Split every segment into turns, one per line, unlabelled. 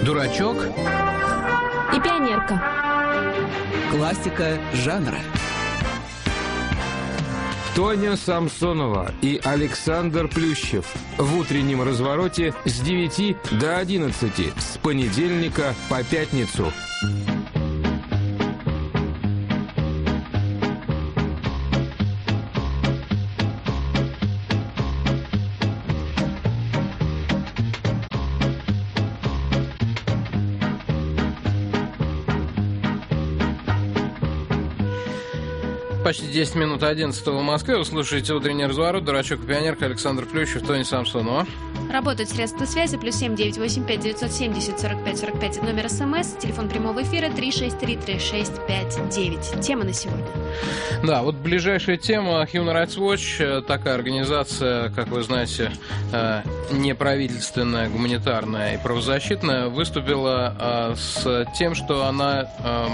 Дурачок
и пионерка.
Классика жанра.
Тоня Самсонова и Александр Плющев в утреннем развороте с 9 до 11 с понедельника по пятницу.
Почти 10 минут 11 в Москве. Вы слушаете «Утренний разворот». Дурачок и пионерка, Александр Плющев, Тоня Самсонова.
Работают средства связи. +7 985 970 45 45. Это номер СМС. Телефон прямого эфира 363 3659. Тема на сегодня.
Да, вот ближайшая тема. Human Rights Watch, такая организация, как вы знаете, неправительственная, гуманитарная и правозащитная, выступила с тем, что она...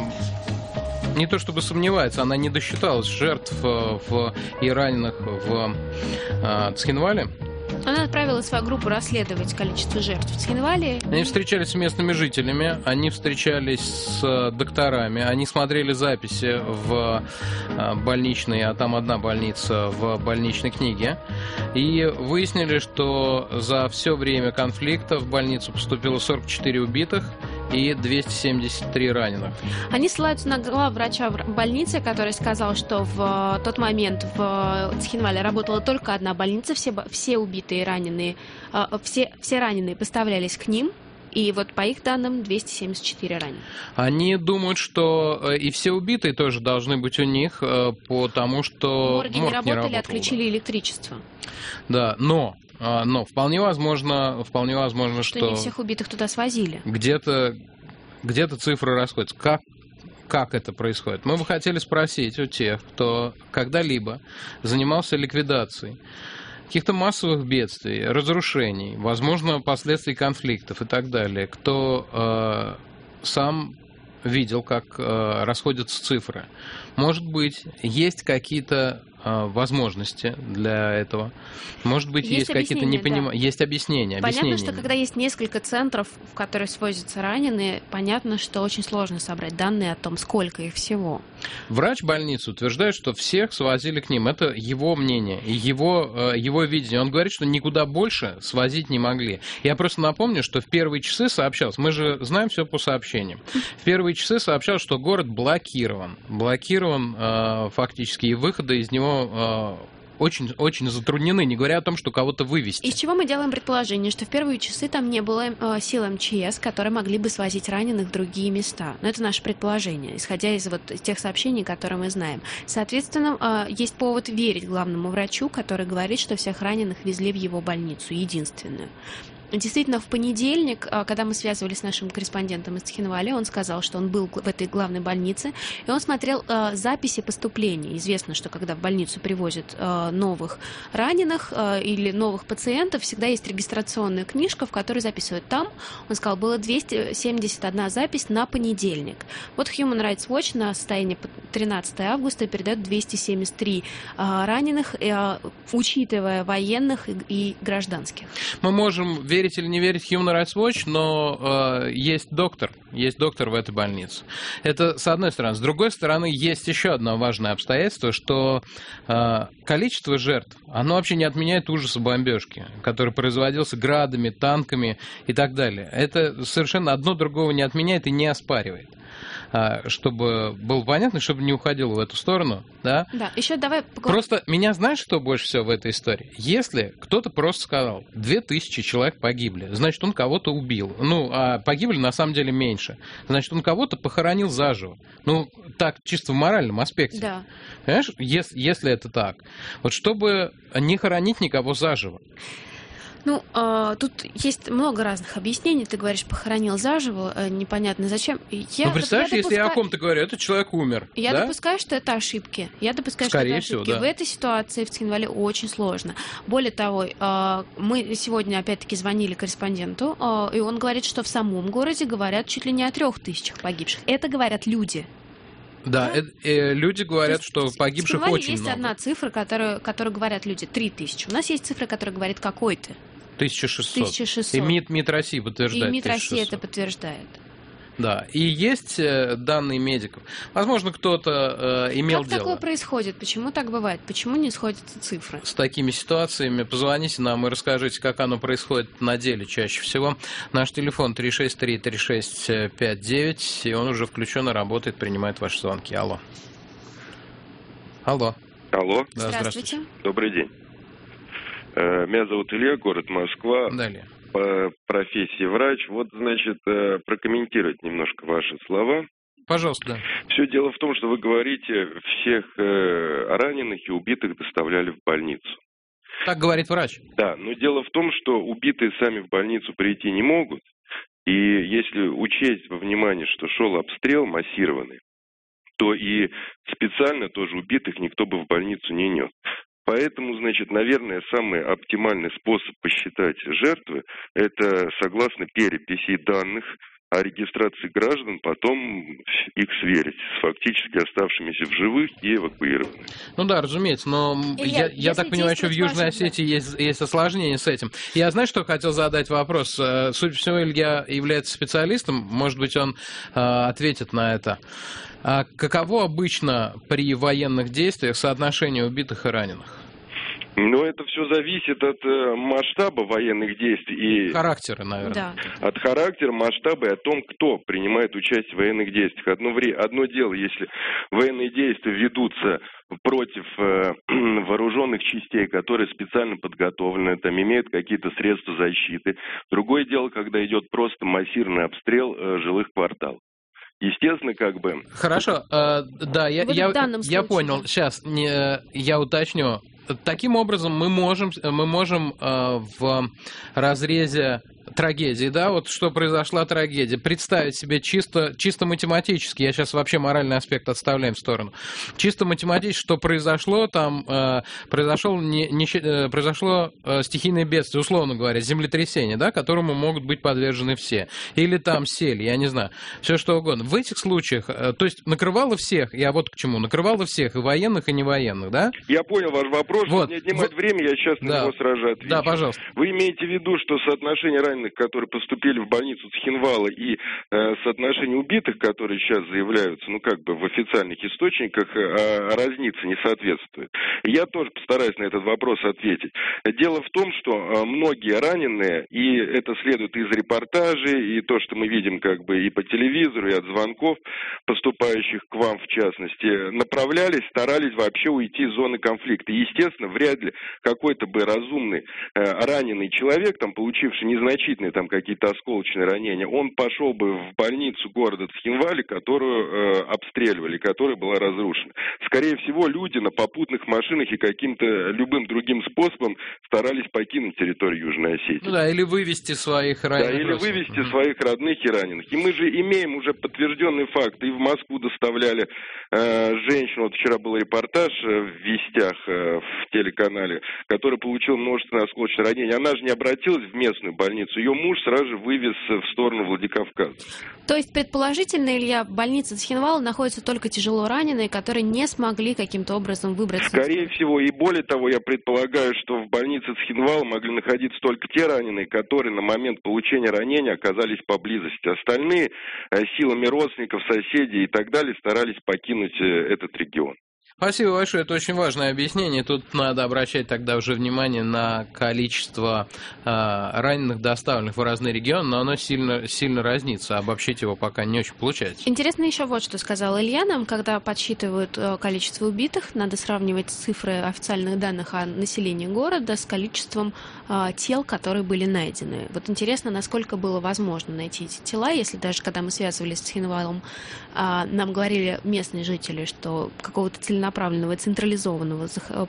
не то чтобы сомневается, она не досчиталась жертв и раненых в Цхинвале.
Она отправила свою группу расследовать количество жертв в Цхинвале.
Они встречались с местными жителями, они встречались с докторами, они смотрели записи в больничной, а там одна больница, в больничной книге, и выяснили, что за все время конфликта в больницу поступило 44 убитых и 273 раненых.
Они ссылаются на главврача больницы, который сказал, что в тот момент в Цхинвале работала только одна больница, все убитые и раненые, все раненые поставлялись к ним. И вот по их данным 274 раненых.
Они думают, что и все убитые тоже должны быть у них, потому что
морги не работали, отключили электричество.
Да, но вполне возможно, что
не всех убитых туда свозили.
Где-то цифры расходятся. Как это происходит? Мы бы хотели спросить у тех, кто когда-либо занимался ликвидацией каких-то массовых бедствий, разрушений, возможно, последствий конфликтов и так далее, кто сам видел, как расходятся цифры. Может быть, есть какие-то возможности для этого. Может быть, есть какие-то непонимания. Да. Есть объяснения.
Понятно, что когда есть несколько центров, в которые свозятся раненые, понятно, что очень сложно собрать данные о том, сколько их всего.
Врач больницы утверждает, что всех свозили к ним. Это его мнение и его видение. Он говорит, что никуда больше свозить не могли. Я просто напомню, что в первые часы сообщалось, мы же знаем все по сообщениям, в первые часы сообщалось, что город блокирован фактически, и выходы из него очень затруднены, не говоря о том, что кого-то вывести.
Из чего мы делаем предположение, что в первые часы там не было сил МЧС, которые могли бы свозить раненых в другие места. Но это наше предположение, исходя из тех сообщений, которые мы знаем. Соответственно, есть повод верить главному врачу, который говорит, что всех раненых везли в его больницу, единственную. Действительно, в понедельник, когда мы связывались с нашим корреспондентом из Цхинваля, он сказал, что он был в этой главной больнице, и он смотрел записи поступления. Известно, что когда в больницу привозят новых раненых или новых пациентов, всегда есть регистрационная книжка, в которой записывают. Там, он сказал, было 271 запись на понедельник. Вот Human Rights Watch на состояние 13 августа передает 273 раненых, учитывая военных и гражданских.
Мы можем верить или не верить Human Rights Watch, но есть доктор в этой больнице. Это с одной стороны. С другой стороны, есть еще одно важное обстоятельство, что количество жертв, оно вообще не отменяет ужаса бомбежки, который производился градами, танками и так далее. Это совершенно одно другого не отменяет и не оспаривает. Чтобы было понятно, чтобы не уходило в эту сторону, да?
Да, еще давай поговорим.
Просто меня знаешь, что больше всего в этой истории? Если кто-то просто сказал, 2000 человек погибли, значит, он кого-то убил. А погибли на самом деле меньше. Значит, он кого-то похоронил заживо. Так, чисто в моральном аспекте.
Да.
Понимаешь, если это так. Вот чтобы не хоронить никого заживо.
Тут есть много разных объяснений. Ты говоришь, похоронил заживо, непонятно зачем.
Представляешь, если я о ком-то говорю, этот человек умер.
Я допускаю, что это ошибки.
Скорее всего, да.
В этой ситуации в Цхинвале очень сложно. Более того, мы сегодня опять-таки звонили корреспонденту, и он говорит, что в самом городе говорят чуть ли не о 3000 погибших. Это говорят люди.
Да, люди говорят, что погибших очень много.
Есть одна цифра, которую говорят люди, 3000. У нас есть цифра, которая говорит какой-то.
1600.
1600.
И МИД России подтверждает.
И МИД России
1600.
это подтверждает.
Да, и есть данные медиков. Возможно, кто-то имел
Как
дело.
такое происходит? Почему так бывает? Почему не сходятся цифры?
С такими ситуациями позвоните нам и расскажите, как оно происходит на деле чаще всего. Наш телефон 363-3659, и он уже включен и работает, принимает ваши звонки. Алло. Алло.
Алло.
Да,
Здравствуйте.
Добрый день. Меня зовут Илья, город Москва.
Далее.
По профессии врач. Вот, значит, прокомментировать немножко ваши слова.
Пожалуйста.
Все дело в том, что вы говорите, всех раненых и убитых доставляли в больницу.
Так говорит врач.
Да, но дело в том, что убитые сами в больницу прийти не могут. И если учесть во внимание, что шел обстрел массированный, то и специально тоже убитых никто бы в больницу не нес. Поэтому, значит, наверное, самый оптимальный способ посчитать жертвы – это согласно переписи данных о регистрации граждан, потом их сверить с фактически оставшимися в живых и эвакуированными.
Ну да, разумеется, но
Илья,
я так понимаю, что в Южной Осетии есть осложнения с этим. Я, знаешь, что хотел задать вопрос? Судя по всему, Илья является специалистом, может быть, он ответит на это. А каково обычно при военных действиях соотношение убитых и раненых?
Но это все зависит от масштаба военных действий и
Характера, наверное.
Да.
от характера, масштаба и о том, кто принимает участие в военных действиях. Одно дело, если военные действия ведутся против вооруженных частей, которые специально подготовлены, там имеют какие-то средства защиты. Другое дело, когда идет просто массированный обстрел жилых кварталов. Естественно, как бы...
Хорошо, да, я понял. Сейчас я уточню. Таким образом, мы можем в разрезе трагедии, да, вот что произошла трагедия, представить себе чисто математически, я сейчас вообще моральный аспект отставляем в сторону, чисто математически, что произошло, там произошло стихийное бедствие, условно говоря, землетрясение, да, которому могут быть подвержены все, или там сели, я не знаю, все что угодно. В этих случаях, то есть накрывало всех, я вот к чему, накрывало всех, и военных, и невоенных, да?
Я понял ваш вопрос,
вот,
не отнимать время, я сейчас на него сразу же отвечу.
Да, пожалуйста.
Вы имеете в виду, что соотношение раненых, которые поступили в больницу Цхинвала, и соотношение убитых, которые сейчас заявляются, ну, как бы в официальных источниках, разница не соответствует. Я тоже постараюсь на этот вопрос ответить. Дело в том, что многие раненые, и это следует из репортажей, и то, что мы видим как бы и по телевизору, и от звонков, поступающих к вам в частности, направлялись, старались вообще уйти из зоны конфликта. И, естественно, вряд ли какой-то бы разумный раненый человек, там, получивший незначительные там какие-то осколочные ранения, он пошел бы в больницу города Цхинвали, которую обстреливали, которая была разрушена. Скорее всего, люди на попутных машинах и каким-то любым другим способом старались покинуть территорию Южной Осетии.
Ну да, или вывести своих раненых.
Да, или вывести своих родных и раненых. И мы же имеем уже подтвержденный факт. И в Москву доставляли женщину, вот вчера был репортаж в Вестях, в телеканале, который получил множественное осколочное ранение. Она же не обратилась в местную больницу. Ее муж сразу же вывез в сторону Владикавказа.
То есть, предположительно, Илья, в больнице Цхинвала находятся только тяжело раненые, которые не смогли каким-то образом выбраться?
Скорее всего. И более того, я предполагаю, что в больнице Цхинвала могли находиться только те раненые, которые на момент получения ранения оказались поблизости. Остальные силами родственников, соседей и так далее старались покинуть этот регион.
Спасибо большое, это очень важное объяснение. Тут надо обращать тогда уже внимание на количество раненых, доставленных в разные регионы, но оно сильно разнится. Обобщить его пока не очень получается.
Интересно еще вот, что сказал Илья нам, когда подсчитывают количество убитых, надо сравнивать цифры официальных данных о населении города с количеством тел, которые были найдены. Вот интересно, насколько было возможно найти эти тела, если даже когда мы связывались с Цхинвалом, нам говорили местные жители, что какого-то целенаправленного, централизованного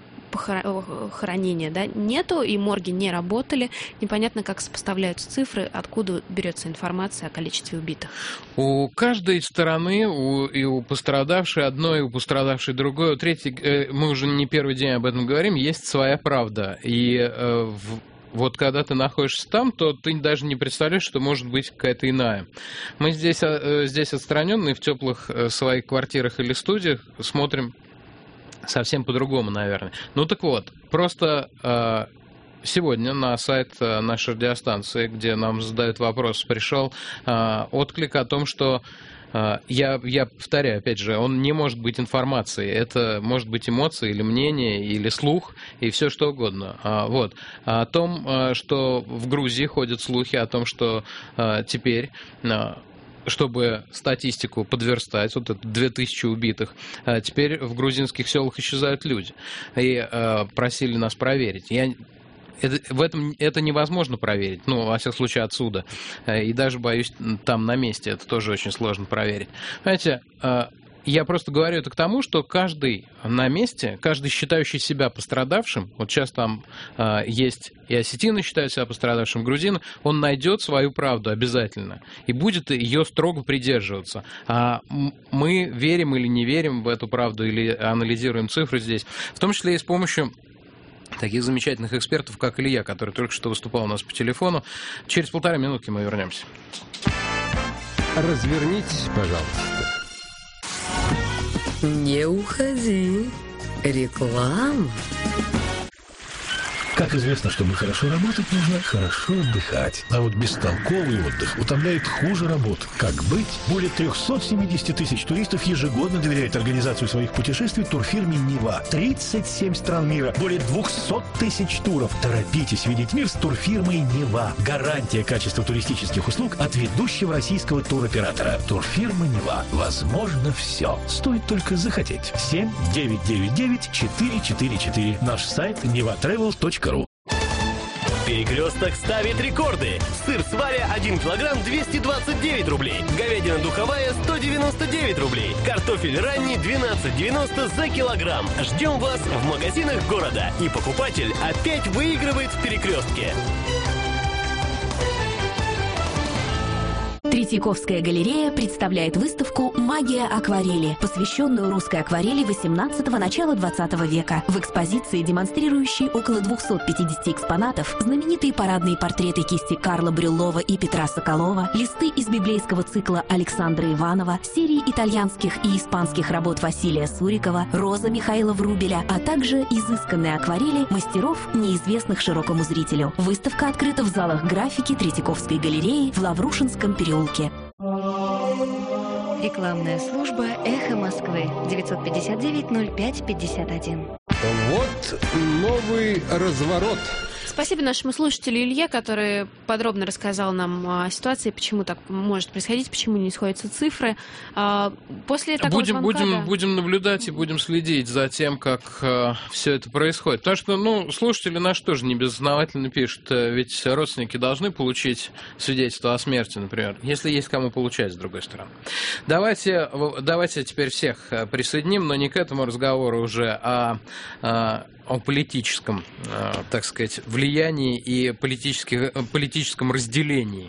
похоронения, да, нету, и морги не работали. Непонятно, как сопоставляются цифры, откуда берется информация о количестве убитых.
У каждой стороны, и у пострадавшей одной, и у пострадавшей другой, у третьей, мы уже не первый день об этом говорим, есть своя правда. И вот когда ты находишься там, то ты даже не представляешь, что может быть какая-то иная. Мы здесь отстраненные в теплых своих квартирах или студиях смотрим совсем по-другому, наверное. Ну так вот, просто сегодня на сайт нашей радиостанции, где нам задают вопрос, пришел отклик о том, что я повторяю, опять же, он не может быть информацией. Это может быть эмоции или мнение, или слух, и все что угодно. Вот. О том, что в Грузии ходят слухи о том, что теперь, чтобы статистику подверстать, вот это 2000 убитых, теперь в грузинских селах исчезают люди. И просили нас проверить. Это невозможно проверить, во всяком случае, отсюда. И даже, боюсь, там на месте это тоже очень сложно проверить. Знаете, я просто говорю это к тому, что каждый на месте, каждый считающий себя пострадавшим, вот сейчас там есть и осетины считают себя пострадавшим, грузины, он найдет свою правду обязательно и будет ее строго придерживаться. А мы верим или не верим в эту правду, или анализируем цифры здесь, в том числе и с помощью таких замечательных экспертов, как Илья, который только что выступал у нас по телефону. Через 1,5 минутки мы вернемся.
Развернитесь, пожалуйста.
Не уходи. Реклама.
Как известно, чтобы хорошо работать, нужно хорошо отдыхать. А вот бестолковый отдых утомляет хуже работы. Как быть? Более 370 тысяч туристов ежегодно доверяют организацию своих путешествий турфирме «Нива». 37 стран мира, более 200 тысяч туров. Торопитесь видеть мир с турфирмой «Нива». Гарантия качества туристических услуг от ведущего российского туроператора. Турфирма «Нива». Возможно все. Стоит только захотеть. 7-999-444. Наш сайт nivatravels.ru.
Перекресток ставит рекорды. Сыр сваря 1 килограмм 229 рублей. Говядина духовая 199 рублей. Картофель ранний 12,90 за килограмм. Ждем вас в магазинах города. И покупатель опять выигрывает в перекрестке.
Третьяковская галерея представляет выставку «Магия акварели», посвященную русской акварели 18-го, начала 20 века. В экспозиции, демонстрирующей около 250 экспонатов, знаменитые парадные портреты кисти Карла Брюллова и Петра Соколова, листы из библейского цикла Александра Иванова, серии итальянских и испанских работ Василия Сурикова, роза Михаила Врубеля, а также изысканные акварели мастеров, неизвестных широкому зрителю. Выставка открыта в залах графики Третьяковской галереи в Лаврушинском переулке.
Рекламная служба «Эхо Москвы» 959-05-51.
Вот новый разворот.
Спасибо нашему слушателю Илье, который подробно рассказал нам о ситуации, почему так может происходить, почему не сходятся цифры. После такого звонка,
будем наблюдать и будем следить за тем, как все это происходит. Потому что, слушатели наши тоже небезосновательно пишут, ведь родственники должны получить свидетельство о смерти, например, если есть кому получать, с другой стороны. Давайте теперь всех присоединим, но не к этому разговору уже, о политическом, так сказать, влиянии и политическом разделении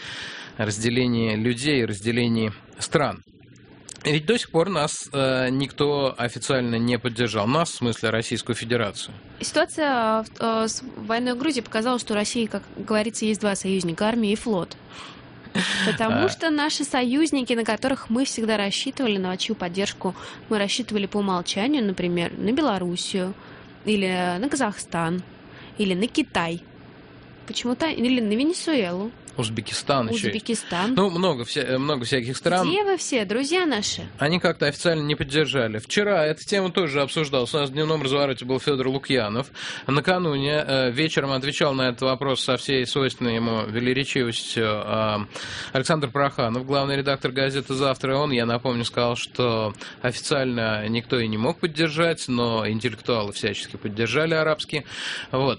людей, разделении стран. Ведь до сих пор нас никто официально не поддержал. Нас, в смысле, Российскую Федерацию.
Ситуация с войной в Грузии показала, что у России, как говорится, есть два союзника – армия и флот. Потому что наши союзники, на которых мы всегда рассчитывали, на чью поддержку мы рассчитывали по умолчанию, например, на Белоруссию, или на Казахстан, или на Китай, почему-то, или на Венесуэлу.
Узбекистан еще.
Узбекистан.
Много всяких стран.
Где вы все, друзья наши?
Они как-то официально не поддержали. Вчера эта тема тоже обсуждалась. У нас в дневном развороте был Федор Лукьянов. Накануне вечером отвечал на этот вопрос со всей свойственной ему велеречивостью Александр Проханов, главный редактор газеты «Завтра». Он, я напомню, сказал, что официально никто и не мог поддержать, но интеллектуалы всячески поддержали арабские. Вот.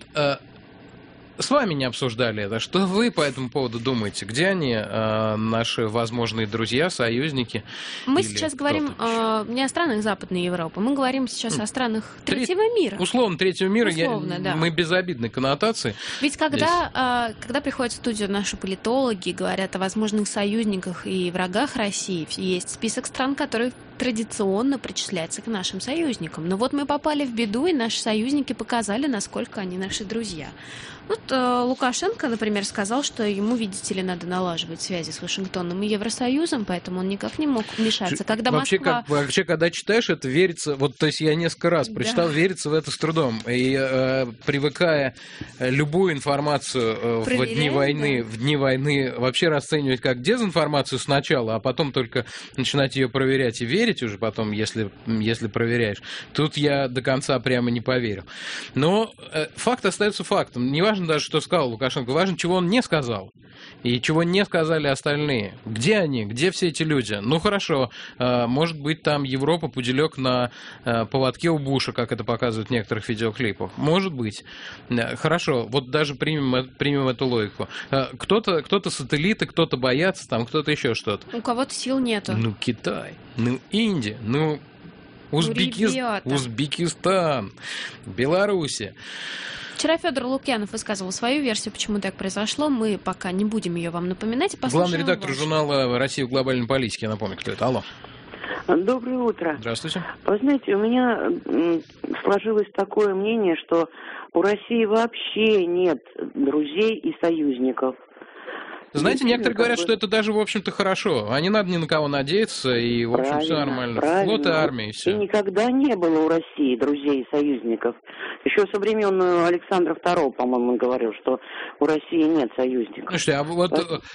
С вами не обсуждали это. Что вы по этому поводу думаете? Где они, наши возможные друзья, союзники?
Мы сейчас говорим не о странах Западной Европы, мы говорим сейчас о странах третьего мира.
Условно, третьего мира.
Да.
Мы безобидной коннотации.
Ведь когда приходят в студию наши политологи, говорят о возможных союзниках и врагах России, есть список стран, которые традиционно причисляются к нашим союзникам. Но вот мы попали в беду, и наши союзники показали, насколько они наши друзья. Вот Лукашенко, например, сказал, что ему, видите ли, надо налаживать связи с Вашингтоном и Евросоюзом, поэтому он никак не мог вмешаться. Когда
вообще,
Москва...
вообще, когда читаешь, это верится... Вот, то есть я несколько раз прочитал, верится в это с трудом. И привыкая любую информацию в дни войны вообще расценивать как дезинформацию сначала, а потом только начинать ее проверять и верить уже потом, если проверяешь, тут я до конца прямо не поверил. Но факт остается фактом. Не важно даже, что сказал Лукашенко, важно, чего он не сказал. И чего не сказали остальные. Где они? Где все эти люди? Ну, хорошо, может быть, там Европа пуделек на поводке у Буша, как это показывают в некоторых видеоклипах. Может быть. Хорошо, вот даже примем эту логику. Кто-то сателлиты, кто-то боятся, там кто-то еще что-то.
У кого-то сил нету.
Ну, Китай, ну, Индия, ну, Узбекистан, Белоруссия.
Вчера Федор Лукьянов высказывал свою версию, почему так произошло. Мы пока не будем ее вам напоминать.
Главный редактор журнала «Россия в глобальной политике». Я напомню, кто это. Алло.
Доброе утро.
Здравствуйте.
Вы знаете, у меня сложилось такое мнение, что у России вообще нет друзей и союзников.
Знаете, некоторые говорят, что это даже, в общем-то, хорошо. А не надо ни на кого надеяться, и, в общем, все нормально. Флот и армия, и все.
И никогда не было у России друзей и союзников. Еще со времен Александра II, по-моему, говорил, что у России нет союзников.
Слушайте, а вот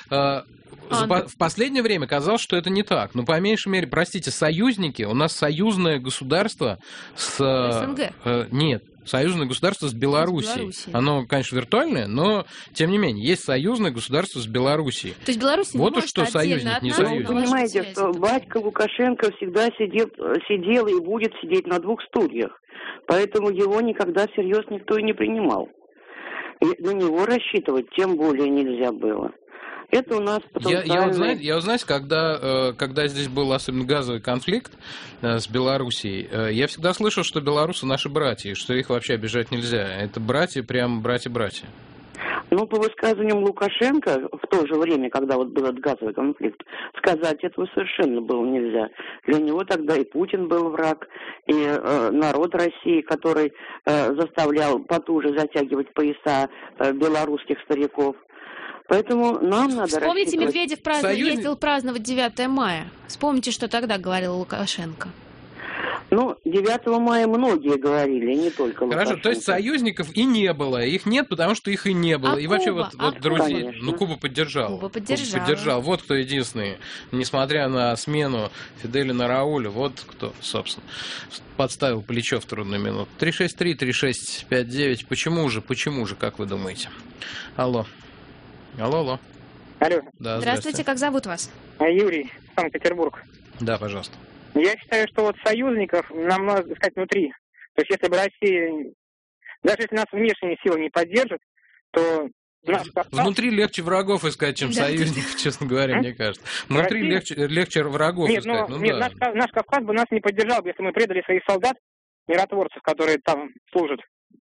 в последнее время казалось, что это не так. Но, по меньшей мере, простите, союзники, у нас союзное государство с...
СНГ?
Нет. Союзное государство с Белоруссией. Оно, конечно, виртуальное, но, тем не менее, есть союзное государство с Белоруссией.
То есть Беларусь
вот уж что союзник, не союзник.
Вы понимаете, что батька Лукашенко всегда сидел и будет сидеть на двух стульях. Поэтому его никогда всерьез никто и не принимал. И на него рассчитывать тем более нельзя было. Это у нас потенциально...
Я вот знаете, когда здесь был особенно газовый конфликт с Белоруссией, я всегда слышал, что белорусы наши братья, что их вообще обижать нельзя. Это братья, прям братья-братья.
Ну, по высказываниям Лукашенко, в то же время, когда вот был этот газовый конфликт, сказать этого совершенно было нельзя. Для него тогда и Путин был враг, и народ России, который заставлял потуже затягивать пояса белорусских стариков. Поэтому нам надо
Вспомните, Медведев ездил праздновать 9 мая. Вспомните, что тогда говорил Лукашенко.
Ну, 9 мая многие говорили, не только Лукашенко.
Хорошо, то есть союзников и не было. Их нет, потому что их и не было. И вообще вот друзья,
конечно.
Куба поддержала.
Куба поддержала.
Вот кто единственный. Несмотря на смену Фиделя на Рауля, вот кто, собственно, подставил плечо в трудную минуту. 363-3659. Почему же, как вы думаете? Алло.
Алло.
Да,
здравствуйте, как зовут вас?
Юрий, Санкт-Петербург.
Да, пожалуйста.
Я считаю, что вот союзников нам надо искать внутри. То есть если бы Россия, даже если нас внешние силы не поддержат, то...
Внутри легче врагов искать, чем союзников, честно говоря, мне кажется. Внутри легче врагов искать.
Наш Кавказ бы нас не поддержал, если мы предали своих солдат, миротворцев, которые там служат.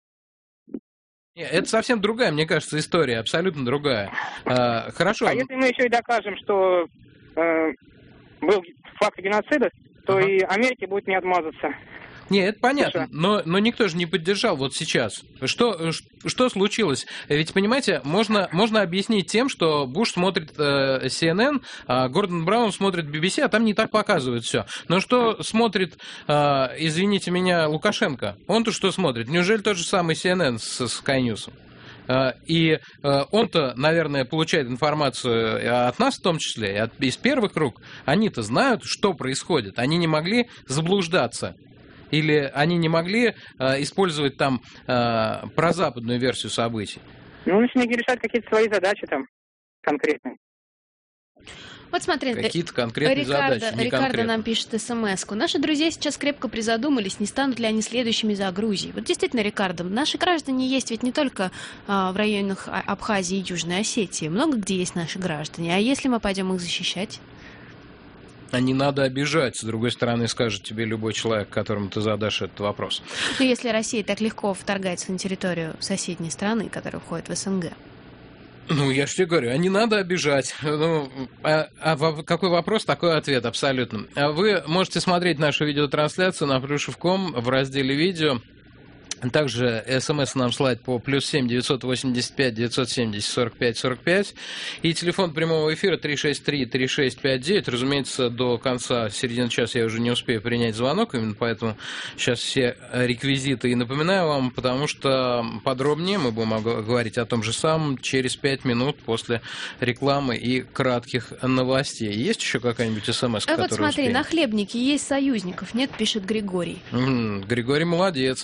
Это совсем другая, мне кажется, история, абсолютно другая. Хорошо.
А если мы еще и докажем, что был факт геноцида, то и Америке будет не отмазаться.
Не, это понятно, но никто же не поддержал вот сейчас. Что случилось? Ведь, понимаете, можно объяснить тем, что Буш смотрит CNN, а Гордон Браун смотрит BBC, а там не так показывают все. Но что смотрит, извините меня, Лукашенко? Он-то что смотрит? Неужели тот же самый CNN с Sky News? И он-то, наверное, получает информацию от нас в том числе, из первых рук. Они-то знают, что происходит. Они не могли заблуждаться. Или они не могли использовать там прозападную версию событий?
Ну, начали решать какие-то свои задачи там конкретные.
Вот смотрите,
какие-то конкретные задачи, не
Рикардо нам пишет смс-ку. Наши друзья сейчас крепко призадумались, не станут ли они следующими за Грузией. Вот действительно, Рикардо, наши граждане есть ведь не только в районах Абхазии и Южной Осетии. Много где есть наши граждане. А если мы пойдем их защищать?
А не надо обижать, с другой стороны, скажет тебе любой человек, которому ты задашь этот вопрос.
Ну, если Россия так легко вторгается на территорию соседней страны, которая входит в СНГ.
Ну, я же тебе говорю, а не надо обижать. Ну, какой вопрос, такой ответ, абсолютно. Вы можете смотреть нашу видеотрансляцию на Плюшев.ком в разделе «Видео». Также СМС нам слать по +7 985 970 45 45. И телефон прямого эфира 363-3659. Разумеется, до конца середины часа я уже не успею принять звонок, именно поэтому сейчас все реквизиты и напоминаю вам, потому что подробнее мы будем говорить о том же самом через 5 минут после рекламы и кратких новостей. Есть еще какая-нибудь СМС, которая
вот смотри,
успеем?
На хлебнике есть союзников, нет, пишет Григорий.
Григорий молодец.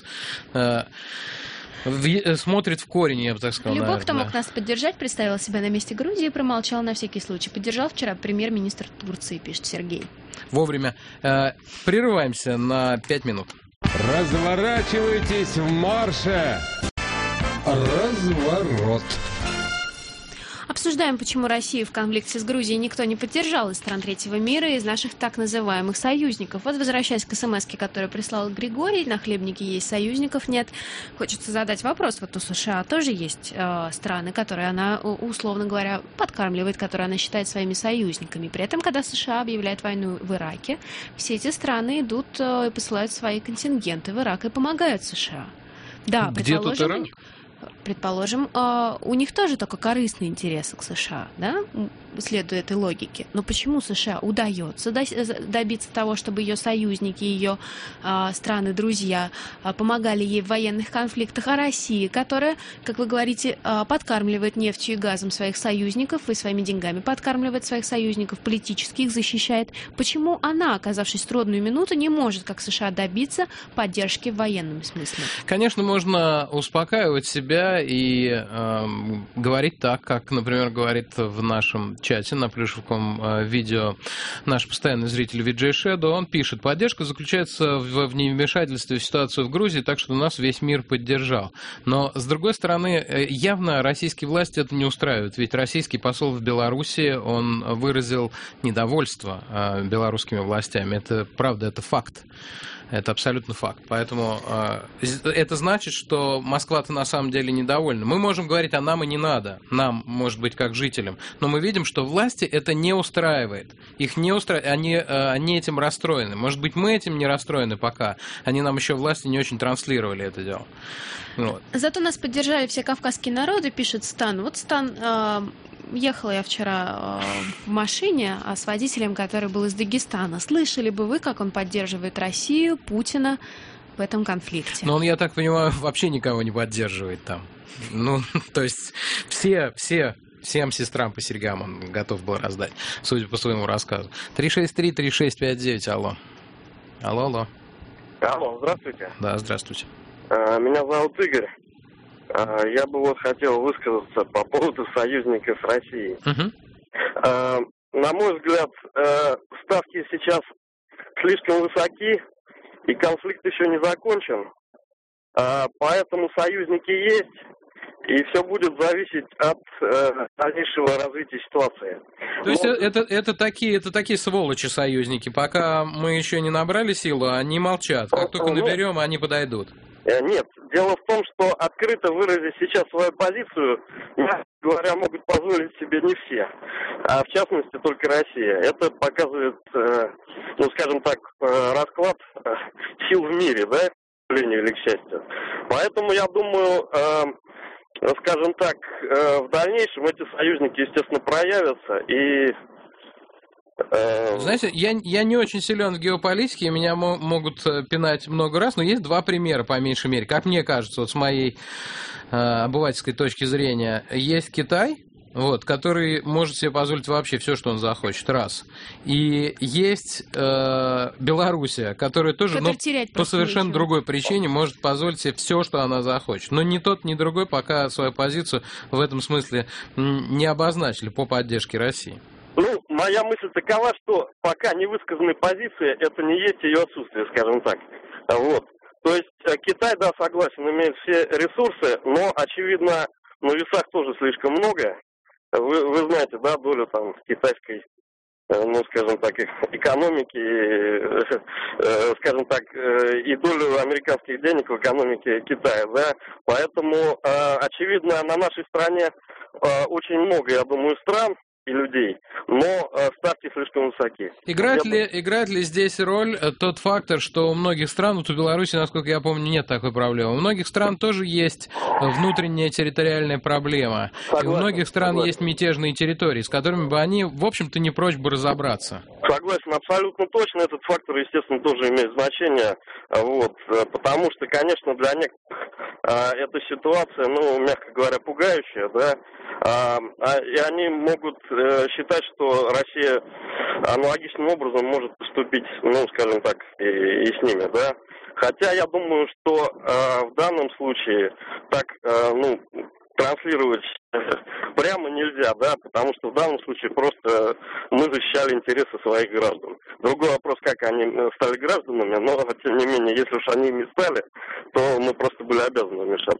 Смотрит в корень, я бы так сказал.
Любой,
наверное,
кто мог нас поддержать, представил себя на месте Грузии и промолчал на всякий случай. Поддержал вчера премьер-министр Турции, пишет Сергей.
Вовремя. Прерываемся на 5 минут.
Разворачивайтесь в марше! Разворот.
Обсуждаем, почему Россию в конфликте с Грузией никто не поддержал из стран третьего мира и из наших так называемых союзников. Вот, возвращаясь к смс-ке, которую прислал Григорий, на хлебнике есть союзников, нет. Хочется задать вопрос. Вот у США тоже есть страны, которые она, условно говоря, подкармливает, которые она считает своими союзниками. При этом, когда США объявляет войну в Ираке, все эти страны идут и посылают свои контингенты в Ирак и помогают США. Да,
где тут Ирак?
Предположим, у них тоже только корыстные интересы к США, да, следуя этой логике. Но почему США удается добиться того, чтобы ее союзники, ее страны-друзья помогали ей в военных конфликтах, а Россия, которая, как вы говорите, подкармливает нефтью и газом своих союзников и своими деньгами подкармливает своих союзников, политически их защищает, почему она, оказавшись в трудную минуту, не может, как США, добиться поддержки в военном смысле?
Конечно, можно успокаивать себя и говорить так, как, например, говорит в нашем чате на плюшевом видео наш постоянный зритель Виджей Шэдо. Он пишет: поддержка заключается в невмешательстве в ситуацию в Грузии, так что нас весь мир поддержал. Но, с другой стороны, явно российские власти это не устраивает, ведь российский посол в Беларуси, он выразил недовольство белорусскими властями. Это правда, это факт. Это абсолютно факт. Поэтому это значит, что Москва-то на самом деле недовольна. Мы можем говорить, а нам и не надо. Нам, может быть, как жителям. Но мы видим, что власти это не устраивает. Их не устраивает. Они этим расстроены. Может быть, мы этим не расстроены пока. Они нам еще, власти, не очень транслировали это дело. Вот.
Зато нас поддержали все кавказские народы, пишет Стан. Вот Стан... Ехала я вчера в машине с водителем, который был из Дагестана. Слышали бы вы, как он поддерживает Россию, Путина в этом конфликте?
Но он, я так понимаю, вообще никого не поддерживает там. Ну, то есть всем сестрам по серьгам он готов был раздать, судя по своему рассказу. 363-3659, алло. Алло.
Алло, здравствуйте.
Да, здравствуйте.
Меня зовут Игорь. Я бы вот хотел высказаться по поводу союзников России. На мой взгляд, ставки сейчас слишком высоки, и конфликт еще не закончен. Поэтому союзники есть, и все будет зависеть от дальнейшего развития ситуации.
То есть это такие сволочи союзники. Пока мы еще не набрали силу, они молчат. Как только наберем, они подойдут.
Нет, дело в том, что открыто выразить сейчас свою позицию, мягко говоря, могут позволить себе не все, а в частности только Россия. Это показывает, скажем так, расклад сил в мире, да, к сожалению или к счастью. Поэтому я думаю, скажем так, в дальнейшем эти союзники, естественно, проявятся и...
Знаете, я не очень силен в геополитике, меня могут пинать много раз, но есть два примера, по меньшей мере, как мне кажется, вот с моей обывательской точки зрения. Есть Китай, который может себе позволить вообще все, что он захочет, раз. И есть Белоруссия, которая тоже по совершенно другой причине может позволить себе все, что она захочет. Но ни тот, ни другой пока свою позицию в этом смысле не обозначили по поддержке России.
Моя мысль такова, что пока не высказанная позиция, это не есть ее отсутствие, скажем так. То есть Китай, да, согласен, имеет все ресурсы, но, очевидно, на весах тоже слишком много. Вы знаете, да, долю там китайской, скажем так, экономики, скажем так, и долю американских денег в экономике Китая, да. Поэтому, очевидно, на нашей стране очень много, я думаю, стран, и людей, но ставки слишком высоки.
Играет ли здесь роль тот фактор, что у многих стран, вот у Беларуси, насколько я помню, нет такой проблемы, у многих стран тоже есть внутренняя территориальная проблема, и у многих стран есть мятежные территории, с которыми бы они, в общем-то, не прочь бы разобраться.
Согласен, абсолютно точно. Этот фактор, естественно, тоже имеет значение, вот, потому что, конечно, для некоторых эта ситуация, ну, мягко говоря, пугающая, да, и они могут считать, что Россия аналогичным образом может поступить, ну, скажем так, и с ними, да. Хотя я думаю, что в данном случае так, ну, транслировать прямо нельзя, да, потому что в данном случае просто мы защищали интересы своих граждан. Другой вопрос, как они стали гражданами, но, тем не менее, если уж они ими стали, то мы просто были обязаны вмешаться.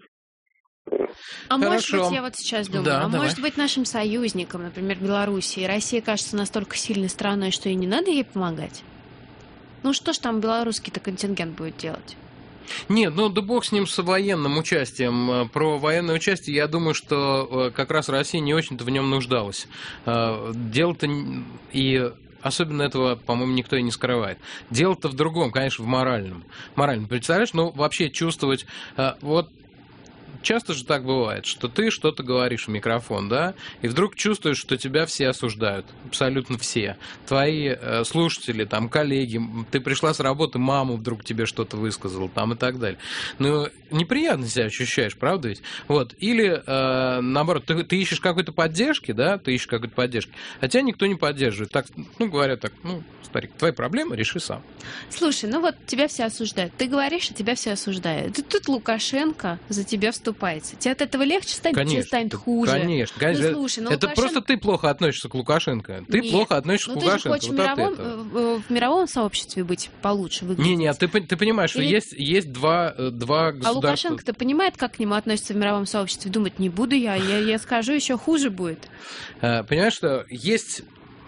Может быть, я вот сейчас думаю,
да,
может быть, нашим союзникам, например, Белоруссии, Россия кажется настолько сильной страной, что и не надо ей помогать? Ну что ж там белорусский-то контингент будет делать?
Нет, ну да бог с ним, с военным участием. Про военное участие, я думаю, что как раз Россия не очень-то в нем нуждалась. Дело-то и... Особенно этого, по-моему, никто и не скрывает. Дело-то в другом, конечно, в моральном. Морально, представляешь, ну, вообще чувствовать... Вот часто же так бывает, что ты что-то говоришь в микрофон, да, и вдруг чувствуешь, что тебя все осуждают, абсолютно все. Твои слушатели, там, коллеги, ты пришла с работы, мама вдруг тебе что-то высказала, там, и так далее. Ну, неприятно себя ощущаешь, правда ведь? Вот. Или, наоборот, ты ищешь какой-то поддержки, да, а тебя никто не поддерживает. Так, ну, говорят так, ну, старик, твои проблемы реши сам.
Слушай, ну вот тебя все осуждают. Ты говоришь, а тебя все осуждают. И тут Лукашенко за тебя вступается. Тебе от этого легче станет, тебе станет хуже.
Конечно.
Ну, слушай,
это Лукашенко... просто ты плохо относишься к Лукашенко. Ты плохо относишься к Лукашенко.
Ты же хочешь в мировом сообществе быть получше, выглядеть.
Не, ты понимаешь, что есть два государства.
А Лукашенко-то понимает, как к нему относятся в мировом сообществе. Думает, не буду я скажу, еще хуже будет.
Понимаешь, что есть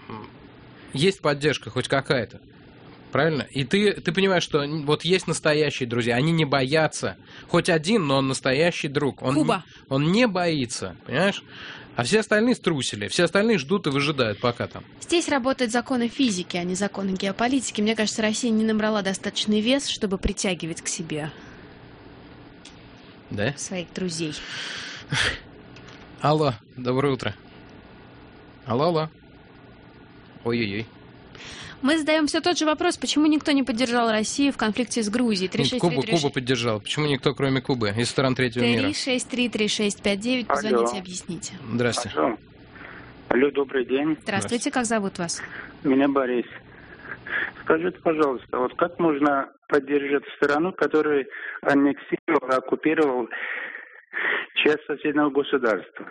поддержка хоть какая-то. Правильно? И ты понимаешь, что вот есть настоящие друзья, они не боятся. Хоть один, но он настоящий друг. Он не боится, понимаешь? А все остальные струсили, все остальные ждут и выжидают пока там.
Здесь работают законы физики, а не законы геополитики. Мне кажется, Россия не набрала достаточный вес, чтобы притягивать к себе своих друзей.
Алло, доброе утро. Алло. Ой-ой-ой.
Мы задаем все тот же вопрос, почему никто не поддержал Россию в конфликте с Грузией.
Куба поддержала. Почему никто, кроме Кубы, из стран третьего мира?
3633659, позвоните, объясните.
Здравствуйте.
Алло, добрый день.
Здравствуйте, как зовут вас?
Меня Борис. Скажите, пожалуйста, вот как можно поддержать страну, которая аннексировала, оккупировала часть соседнего государства?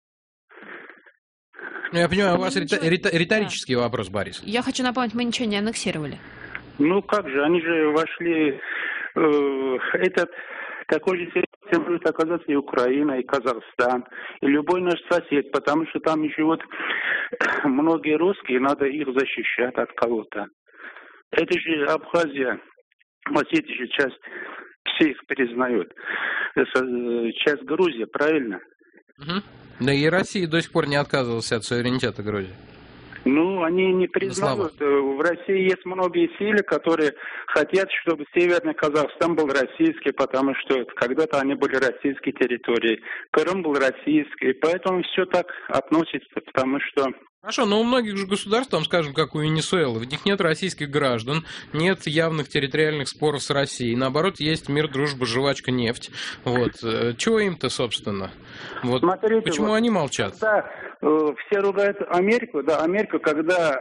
Ну, я понимаю, у вас риторический вопрос, Борис.
Я хочу напомнить, мы ничего не аннексировали.
Ну как же, они же вошли... такой же ситуации будет оказаться и Украина, и Казахстан, и любой наш сосед, потому что там еще вот многие русские, надо их защищать от кого-то. Это же Абхазия, Осетия же часть, все их признают. Часть Грузии, правильно?
Угу. Да и Россия до сих пор не отказывалась от суверенитета Грузии.
Ну, они не признают. В России есть многие силы, которые хотят, чтобы Северный Казахстан был российский, потому что когда-то они были российские территории. Крым был российский, поэтому все так относится, потому что...
Хорошо, но у многих же государств, там, скажем, как у Венесуэлы, в них нет российских граждан, нет явных территориальных споров с Россией. Наоборот, есть мир, дружба, жвачка, нефть. Вот. Чего им-то, собственно? Вот.
Смотрите,
почему они молчат?
Когда все ругают Америку, да, Америка, когда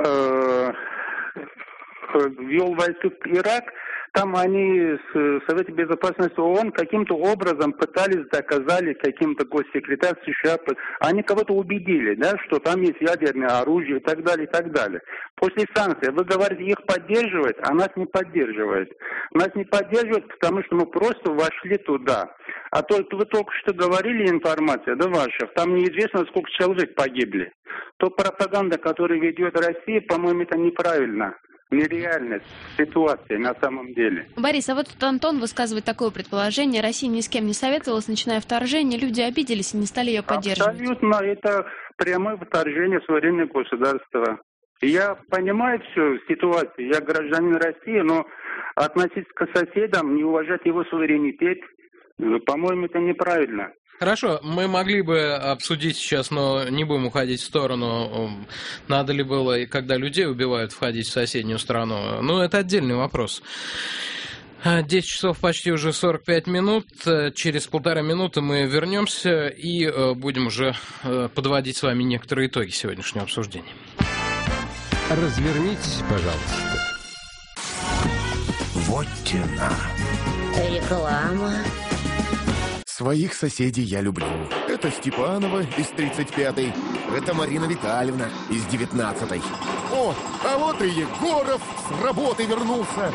ввел войска в Ирак, там они с Совета Безопасности ООН каким-то образом пытались доказали каким-то госсекретарь США, они кого-то убедили, да, что там есть ядерное оружие и так далее, и так далее. После санкций, вы говорите, их поддерживают, а нас не поддерживают. Нас не поддерживают, потому что мы просто вошли туда. А то вы только что говорили информация, да, ваша, там неизвестно, сколько человек погибли. То пропаганда, которую ведет Россия, по-моему, это неправильно. Нереальность ситуации на самом деле.
Борис, а вот тут Антон высказывает такое предположение: Россия ни с кем не советовалась, начиная вторжение, люди обиделись и не стали ее поддерживать.
Абсолютно, это прямое вторжение в суверенное государство. Я понимаю всю ситуацию, я гражданин России, но относиться к соседям, не уважать его суверенитет, по-моему, это неправильно.
Хорошо, мы могли бы обсудить сейчас, но не будем уходить в сторону, надо ли было, когда людей убивают, входить в соседнюю страну. Ну, это отдельный вопрос. 10 часов почти уже 45 минут. Через 1,5 минуты мы вернемся и будем уже подводить с вами некоторые итоги сегодняшнего обсуждения.
Развернитесь, пожалуйста.
Вот тена.
Реклама.
Своих соседей я люблю. Это Степанова из 35-й. Это Марина Витальевна из 19-й. О, а вот и Егоров с работы вернулся.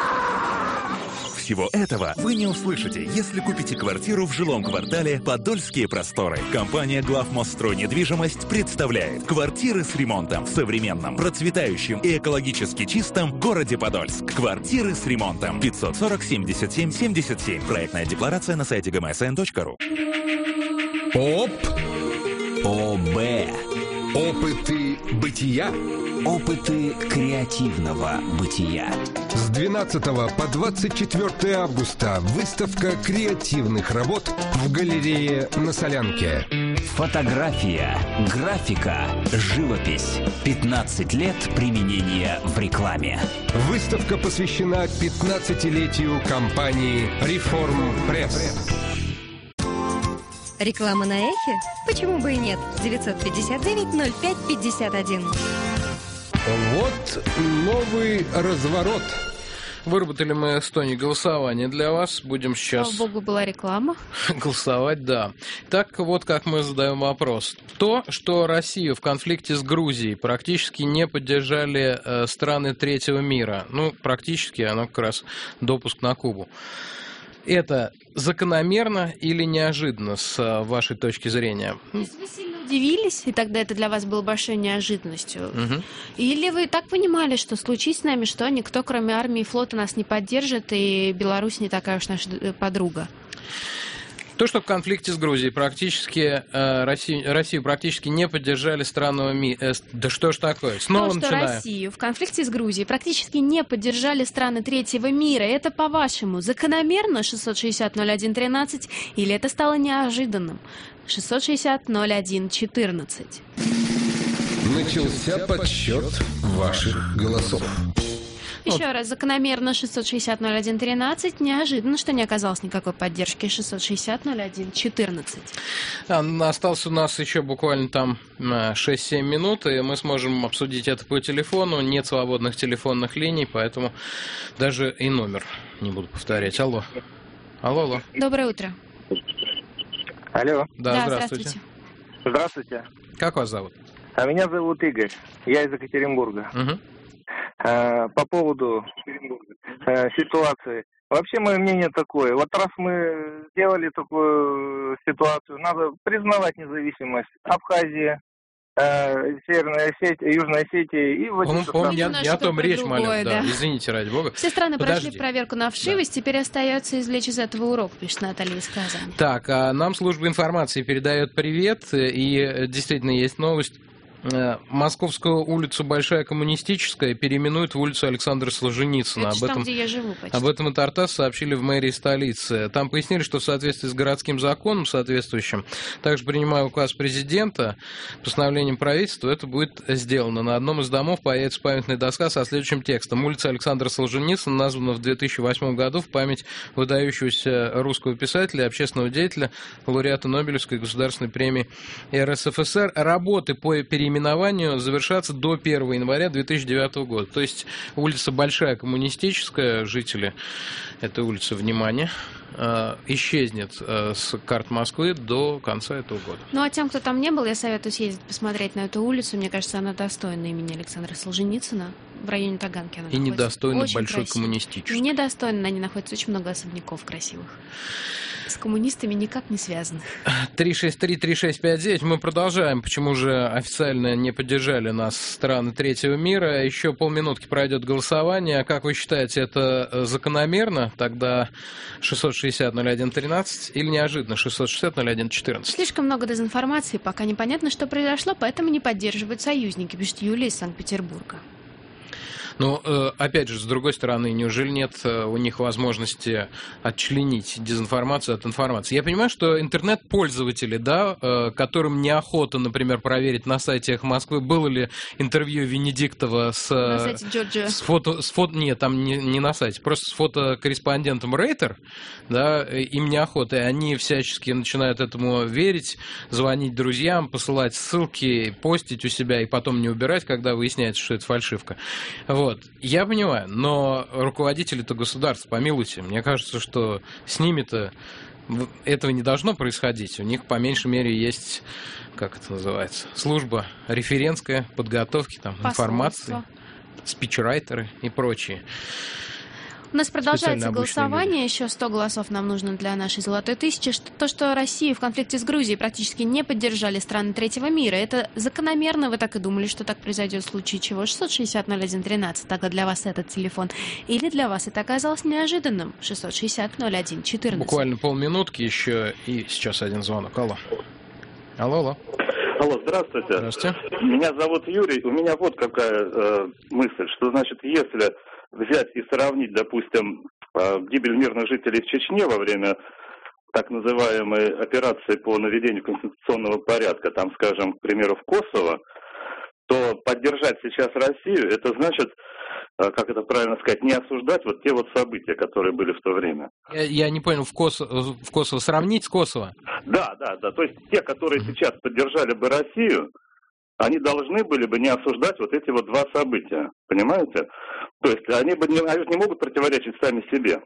Всего этого вы не услышите, если купите квартиру в жилом квартале «Подольские просторы». Компания «Главмостстрой Недвижимость» представляет квартиры с ремонтом в современном, процветающем и экологически чистом городе Подольск. Квартиры с ремонтом. 540-77-77. Проектная декларация на сайте gmsn.ru.
ОП.
ОБ.
Опыты бытия.
Опыты креативного бытия.
С 12 по 24 августа выставка креативных работ в галерее на Солянке.
Фотография, графика, живопись. 15 лет применения в рекламе.
Выставка посвящена 15-летию компании Reform Press.
Реклама на Эхе? Почему бы и нет? 959-05-51.
Вот новый разворот.
Выработали мы с Тони голосование для вас. Будем сейчас...
Слава богу, была реклама.
Голосовать, да. Так вот, как мы задаем вопрос. То, что Россию в конфликте с Грузией практически не поддержали страны третьего мира, ну, практически, оно как раз допуск на Кубу. Это закономерно или неожиданно с вашей точки зрения?
То есть вы сильно удивились, и тогда это для вас было большой неожиданностью?
Угу.
Или вы так понимали, что случись с нами, что никто, кроме армии и флота, нас не поддержит, и Беларусь не такая уж наша подруга?
То, что в конфликте с Грузией практически Россию практически не поддержали страны мира. Да что ж такое? Снова начинаем.
То, что Россию в конфликте с Грузией практически не поддержали страны третьего мира, это, по-вашему, закономерно 660-01-13, или это стало неожиданным? 660-01-14.
Начался подсчет ваших голосов.
Еще раз, закономерно 660-01-13. Неожиданно, что не оказалось никакой поддержки 660-01-14.
Осталось у нас еще буквально там 6-7 минут, и мы сможем обсудить это по телефону. Нет свободных телефонных линий, поэтому даже и номер не буду повторять. Алло. Алло.
Доброе утро.
Алло.
Да, здравствуйте.
Здравствуйте.
Как вас зовут?
А меня зовут Игорь. Я из Екатеринбурга.
Угу.
По поводу ситуации. Вообще, мое мнение такое. Вот раз мы сделали такую ситуацию, надо признавать независимость Абхазии, Северная Осетия, Южная Осетия и Владивосток.
Не о том речь, Маля. Да. Извините, ради бога.
Все страны прошли проверку на вшивость, теперь остается извлечь из этого урок, пишет Наталья из Казани.
Так, нам служба информации передает привет, и действительно есть новость. Московскую улицу Большая Коммунистическая переименуют в улицу Александра Солженицына.
Это там, где я живу, почти.
Об этом и ТАРТАСС сообщили в мэрии столицы. Там пояснили, что в соответствии с городским законом соответствующим, также принимая указ президента, постановлением правительства, это будет сделано. На одном из домов появится памятная доска со следующим текстом. Улица Александра Солженицына названа в 2008 году в память выдающегося русского писателя и общественного деятеля, лауреата Нобелевской государственной премии РСФСР. Работы по переименованию завершаться до 1 января 2009 года. То есть улица Большая Коммунистическая, жители этой улицы, внимание, исчезнет с карт Москвы до конца этого года.
Ну, а тем, кто там не был, я советую съездить посмотреть на эту улицу. Мне кажется, она достойна имени Александра Солженицына. В районе Таганки она находится.
Недостойна
очень
Большой
красиво.
Коммунистической.
Недостойна, на ней находится очень много особняков красивых. с коммунистами никак не связаны.
363-3659. Мы продолжаем. Почему же официально не поддержали нас страны третьего мира? Еще полминутки пройдет голосование. Как вы считаете, это закономерно? Тогда 660-01-13 или неожиданно 660-01-14?
Слишком много дезинформации, пока непонятно, что произошло, поэтому не поддерживают союзники, пишет Юлия из Санкт-Петербурга.
Но, опять же, с другой стороны, неужели нет у них возможности отчленить дезинформацию от информации? Я понимаю, что интернет-пользователи, да, которым неохота, например, проверить на сайте «Эхо Москвы», было ли интервью Венедиктова
на сайте Джорджа.
Нет, там не на сайте, просто с фотокорреспондентом Рейтер, да, им неохота, и они всячески начинают этому верить, звонить друзьям, посылать ссылки, постить у себя и потом не убирать, когда выясняется, что это фальшивка. Вот. Я понимаю, но руководители-то государства, помилуйте, мне кажется, что с ними-то этого не должно происходить. У них, по меньшей мере, есть, как это называется, служба референтская, подготовки, там, информации, спичрайтеры и прочие.
У нас продолжается голосование, еще 100 голосов нам нужно для нашей золотой тысячи. То, что Россию в конфликте с Грузией практически не поддержали страны третьего мира, это закономерно, вы так и думали, что так произойдет в случае чего? 660-01-13, тогда для вас этот телефон. Или для вас это оказалось неожиданным? 660-01-14.
Буквально полминутки еще, и сейчас один звонок. Алло. Алло.
Алло, здравствуйте.
Здравствуйте.
Меня зовут Юрий. У меня вот какая мысль, что, значит, если взять и сравнить, допустим, гибель мирных жителей в Чечне во время так называемой операции по наведению конституционного порядка, там, скажем, к примеру, в Косово, то поддержать сейчас Россию, это значит, как это правильно сказать, не осуждать вот те вот события, которые были в то время.
Я не понял, в Косово сравнить с Косово?
Да. То есть те, которые сейчас поддержали бы Россию, они должны были бы не осуждать вот эти вот два события, понимаете? То есть они не могут противоречить сами себе.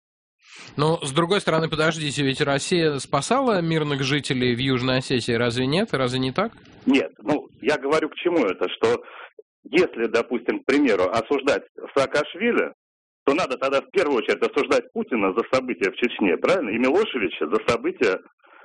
Но, с другой стороны, подождите, ведь Россия спасала мирных жителей в Южной Осетии, разве нет? Разве не так?
Нет, я говорю к чему это, что если, допустим, к примеру, осуждать Саакашвили, то надо тогда в первую очередь осуждать Путина за события в Чечне, правильно? И Милошевича за события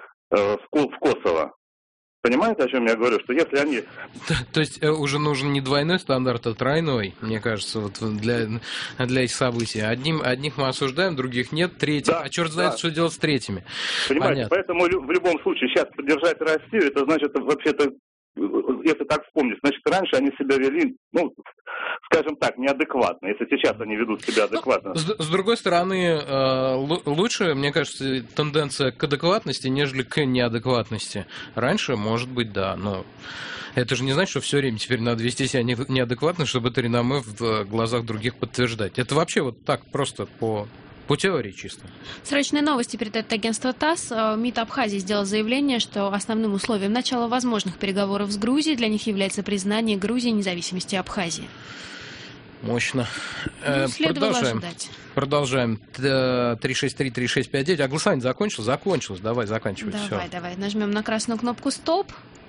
в Косово. Понимаете, о чем я говорю? Что если они...
То есть уже нужен не двойной стандарт, а тройной, мне кажется, вот для этих событий. Одних мы осуждаем, других нет, третьих. Да, черт знает, что делать с третьими.
Понимаете, понятно. Поэтому в любом случае сейчас поддержать Россию, это значит вообще-то, если так вспомнить, значит, раньше они себя вели, скажем так, неадекватно, если сейчас они ведут себя адекватно.
С другой стороны, лучше, мне кажется, тенденция к адекватности, нежели к неадекватности. Раньше, может быть, да, но это же не значит, что все время теперь надо вести себя неадекватно, чтобы это реноме в глазах других подтверждать. Это вообще вот так просто по теории чисто.
Срочные новости передает агентство ТАСС. МИД Абхазии сделал заявление, что основным условием начала возможных переговоров с Грузией для них является признание Грузии независимости Абхазии.
Мощно.
Следовало ожидать.
Продолжаем. 363-3659. А голосование закончилось? Закончилось. Давай, заканчивай.
Давай. Нажмем на красную кнопку «Стоп».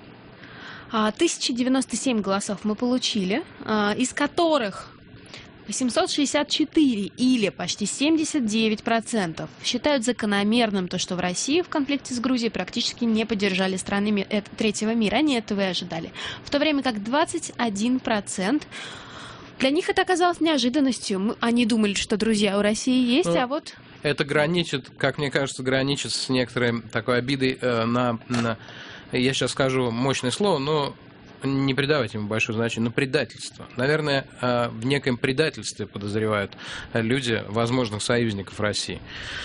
1097 голосов мы получили, из которых 864 или почти 79% считают закономерным то, что в России в конфликте с Грузией практически не поддержали страны третьего мира. Они этого и ожидали. В то время как 21% для них это оказалось неожиданностью. Они думали, что друзья у России есть, а вот...
Это граничит, как мне кажется, с некоторой такой обидой на... Я сейчас скажу мощное слово, но... не придавать ему большое значение, но предательство. Наверное, в некоем предательстве подозревают люди возможных союзников России.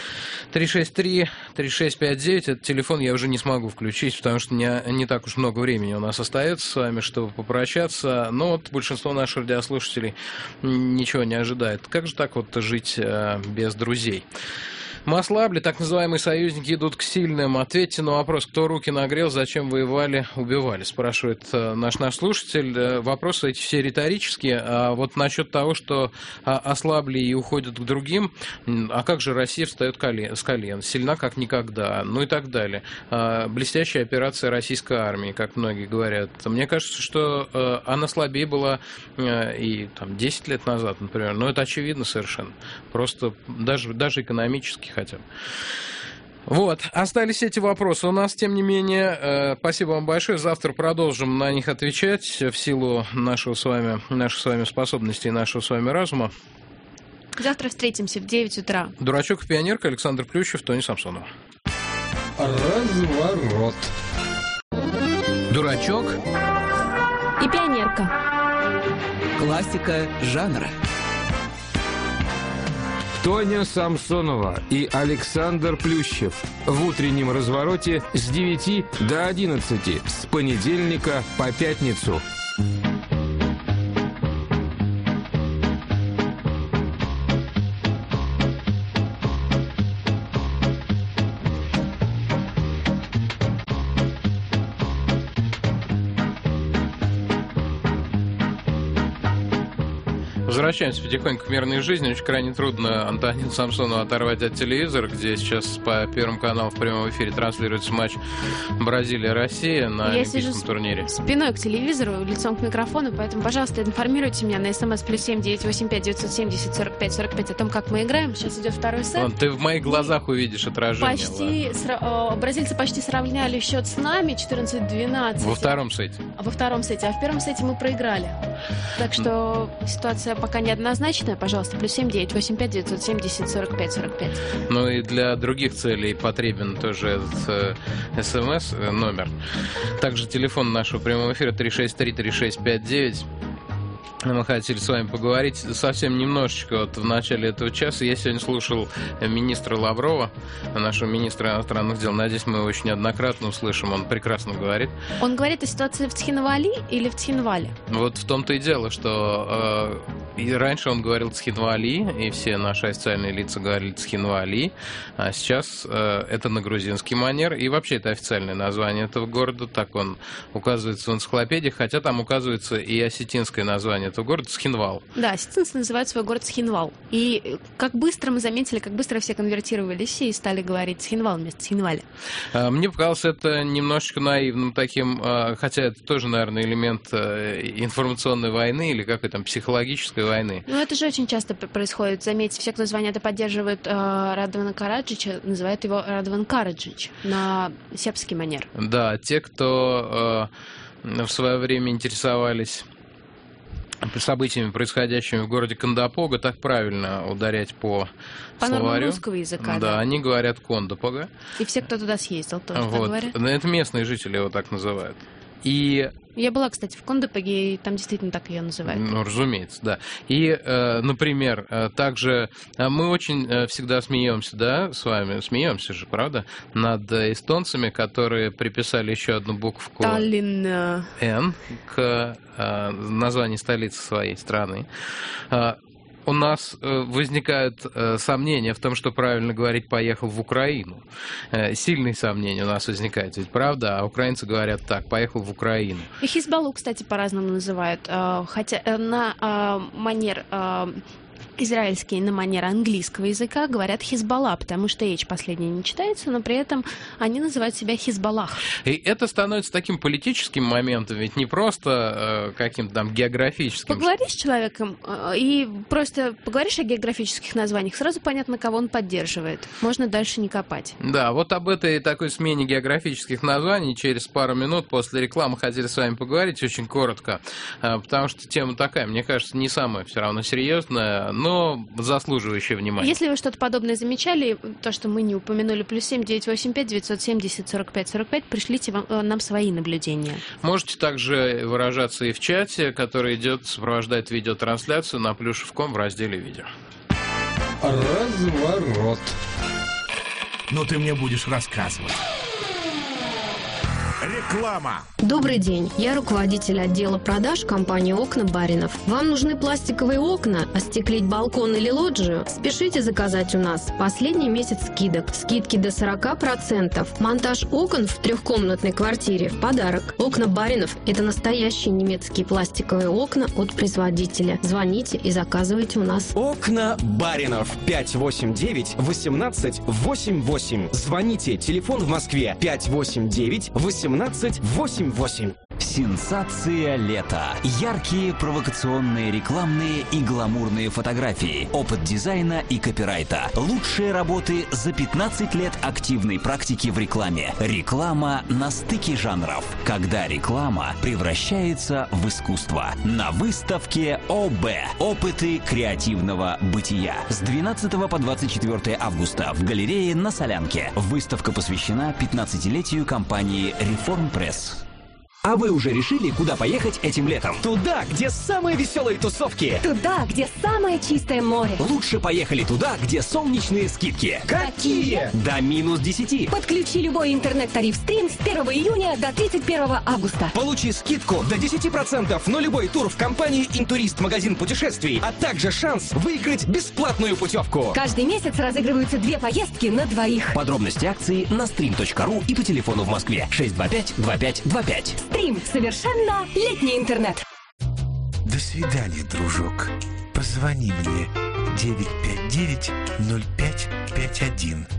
363-3659, этот телефон я уже не смогу включить, потому что не так уж много времени у нас остается с вами, чтобы попрощаться. Но вот большинство наших радиослушателей ничего не ожидает. Как же так вот жить без друзей? Мы ослабли, так называемые союзники идут к сильным. Ответьте на вопрос, кто руки нагрел, зачем воевали, убивали, спрашивает наш слушатель. Вопросы эти все риторические. А вот насчет того, что ослабли и уходят к другим, а как же Россия встает с колен, сильна как никогда, ну и так далее. Блестящая операция российской армии, как многие говорят. Мне кажется, что она слабее была и 10 лет назад, например. Но это очевидно совершенно. Просто даже экономически хотя бы. Вот, остались эти вопросы у нас, тем не менее. Спасибо вам большое. Завтра продолжим на них отвечать в силу наших с вами способностей и нашего с вами разума.
Завтра встретимся в 9 утра.
Дурачок и пионерка, Александр Плющев, Тони Самсонов.
Разворот.
Дурачок
и пионерка.
Классика жанра.
Тоня Самсонова и Александр Плющев в утреннем развороте с 9 до 11 с понедельника по пятницу.
Возвращаемся потихоньку к мирной жизни. Очень крайне трудно Антонину Самсонову оторвать от телевизора, где сейчас по Первому каналу в прямом эфире транслируется матч Бразилия-Россия на олимпийском турнире.
Спиной к телевизору, лицом к микрофону, поэтому, пожалуйста, информируйте меня на СМС +7 985 970 45 45 о том, как мы играем. Сейчас идет второй сет.
Вон, ты в моих глазах увидишь отражение.
Бразильцы почти сравняли счет с нами 14-12.
Во втором сете.
А в первом сете мы проиграли. Так что ситуация пока неоднозначная. Пожалуйста, +7 985 970 45 45.
Ну и для других целей потребен тоже этот СМС номер. Также телефон нашего прямого эфира 363-3659. Мы хотели с вами поговорить совсем немножечко вот в начале этого часа. Я сегодня слушал министра Лаврова, нашего министра иностранных дел. Надеюсь, мы его очень неоднократно услышим. Он прекрасно говорит.
Он говорит о ситуации в Цхинвали или в Цхинвале?
Вот в том-то и дело, что и раньше он говорил Цхинвали, и все наши официальные лица говорили Цхинвали, а сейчас это на грузинский манер. И вообще это официальное название этого города, так он указывается в энциклопедии, хотя там указывается и осетинское название этого города Цхинвал.
Да, осетинцы называют свой город Цхинвал. И как быстро мы заметили, как быстро все конвертировались и стали говорить Цхинвал вместо Цхинваля.
Мне показалось это немножечко наивным таким, хотя это тоже, наверное, элемент информационной войны или какой там психологической войны.
Ну, это же очень часто происходит. Заметьте, все, кто звонят и поддерживают Радована Караджича, называют его Радован Караджич на сербский манер.
Да, те, кто в свое время интересовались событиями, происходящими в городе Кондопога, так правильно ударять по словарю.
Нормам русского языка,
да. Они говорят Кондопога.
И все, кто туда съездил, тоже
вот.
так говорят.
Это местные жители его так называют. И
я была, кстати, в Кондопоге, и там действительно так ее называют.
Ну, разумеется, да. И, например, также мы очень всегда смеемся, да, с вами, смеемся же, правда, над эстонцами, которые приписали еще одну букву
Таллин.
«Н» к названию столицы своей страны. У нас возникают сомнения в том, что правильно говорить «поехал в Украину». Сильные сомнения у нас возникают, ведь правда? А украинцы говорят так: «поехал в Украину».
И Хизбаллу, кстати, по-разному называют. Хотя на манер израильский, на манер английского языка говорят Хизбалла, потому что H последняя не читается, но при этом они называют себя Хизбаллах.
И это становится таким политическим моментом, ведь не просто каким-то там географическим.
Поговори с человеком и просто поговоришь о географических названиях, сразу понятно, кого он поддерживает. Можно дальше не копать.
Да, вот об этой такой смене географических названий через пару минут после рекламы хотели с вами поговорить очень коротко, потому что тема такая, мне кажется, не самая все равно серьезная, но заслуживающее внимания.
Если вы что-то подобное замечали, то, что мы не упомянули, +7 985 970 45 45, пришлите нам свои наблюдения.
Можете также выражаться и в чате, который сопровождает видеотрансляцию на Plюшев.com в разделе «Видео».
Разворот.
Но ты мне будешь рассказывать. Реклама.
Добрый день, я руководитель отдела продаж компании «Окна Баринов». Вам нужны пластиковые окна, остеклить балкон или лоджию? Спешите заказать у нас. Последний месяц скидок. Скидки до 40%. Монтаж окон в трехкомнатной квартире в подарок. «Окна Баринов» – это настоящие немецкие пластиковые окна от производителя. Звоните и заказывайте у нас.
«Окна Баринов» 589 18 88. Звоните. Телефон в Москве 589 18 88.
Сенсация лета. Яркие провокационные рекламные и гламурные фотографии. Опыт дизайна и копирайта. Лучшие работы за 15 лет активной практики в рекламе. Реклама на стыке жанров. Когда реклама превращается в искусство. На выставке ОБ. Опыты креативного бытия. С 12 по 24 августа в галерее на Солянке. Выставка посвящена 15-летию компании Reform Press.
А вы уже решили, куда поехать этим летом? Туда, где самые веселые тусовки.
Туда, где самое чистое море.
Лучше поехали туда, где солнечные скидки.
Какие?
До минус 10.
Подключи любой интернет-тариф Стрим с 1 июня до 31 августа.
Получи скидку до 10% на любой тур в компании «Интурист» магазин путешествий, а также шанс выиграть бесплатную путевку.
Каждый месяц разыгрываются 2 поездки на двоих.
Подробности акции на stream.ru и по телефону в Москве 625-2525.
Стрим. Совершенно летний интернет.
До свидания, дружок. Позвони мне 959-0551.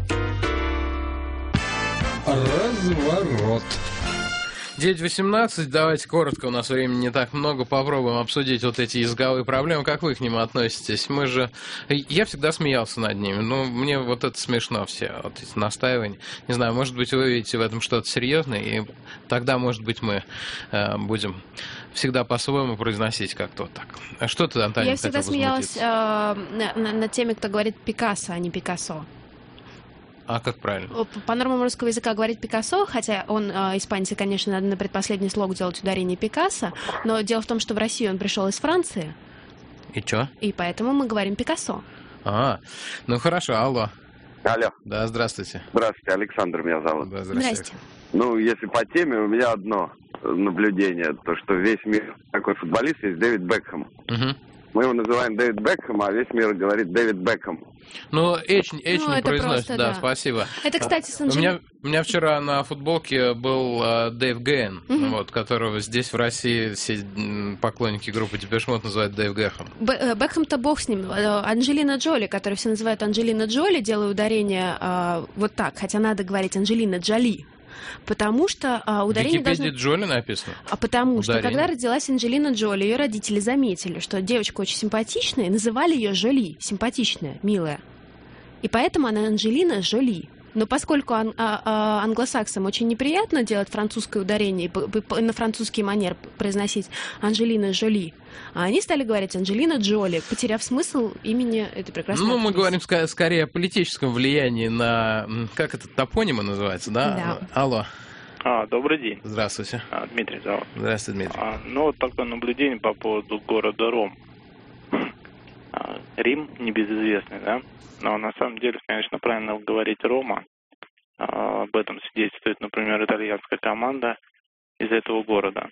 Разворот. 9:18, давайте коротко, у нас времени не так много, попробуем обсудить вот эти языковые проблемы. Как вы к ним относитесь? Я всегда смеялся над ними, но мне вот это смешно все, вот эти настаивания. Не знаю, может быть, вы видите в этом что-то серьезное, и тогда, может быть, мы будем всегда по-своему произносить как-то вот так. А что ты, Антония,
Я всегда смеялась над теми, кто говорит Пикассо, а не Пикассо.
А как правильно?
По нормам русского языка говорит Пикассо, хотя он, испанцы, конечно, надо на предпоследний слог делать ударение Пикассо, но дело в том, что в Россию он пришел из Франции.
И чё?
И поэтому мы говорим Пикассо.
Ну хорошо, алло.
Алло.
Да, здравствуйте.
Здравствуйте, Александр меня зовут.
Да,
здрасте.
Ну, если по теме, у меня одно наблюдение, то, что весь мир, такой футболист есть Дэвид Бекхэм.
Угу.
Мы его называем Дэвид Бекхэм, а весь мир говорит Дэвид Бекхэм.
Ну, Эч не произносит,
просто,
да, спасибо.
Это, кстати, с Анжелиной...
У меня вчера на футболке был Дэйв Гэн, вот, которого здесь в России все поклонники группы Депеш Мод называют Дэйв Гэхэм.
Бекхэм-то бог с ним. Анджелина Джоли, которую все называют Анджелина Джоли, делаю ударение вот так, хотя надо говорить Анджелина Джоли. Потому что ударение
в Википедии Джоли написано.
Потому что, когда родилась Анджелина Джоли, ее родители заметили, что девочка очень симпатичная, и называли ее Жоли, симпатичная, милая. И поэтому она Анджелина Жоли. Но поскольку англосаксам очень неприятно делать французское ударение, на французский манер произносить Анджелина Жоли, а они стали говорить Анджелина Джоли, потеряв смысл имени этой прекрасной актрисы.
Мы говорим скорее о политическом влиянии на... Как это, топонимы называется, да?
Да.
Алло.
Добрый день.
Здравствуйте.
Дмитрий зовут.
Здравствуйте, Дмитрий.
Вот такое наблюдение по поводу города Ром. Рим небезызвестный, да? Но на самом деле, конечно, правильно говорить Рома. Об этом свидетельствует, например, итальянская команда из этого города.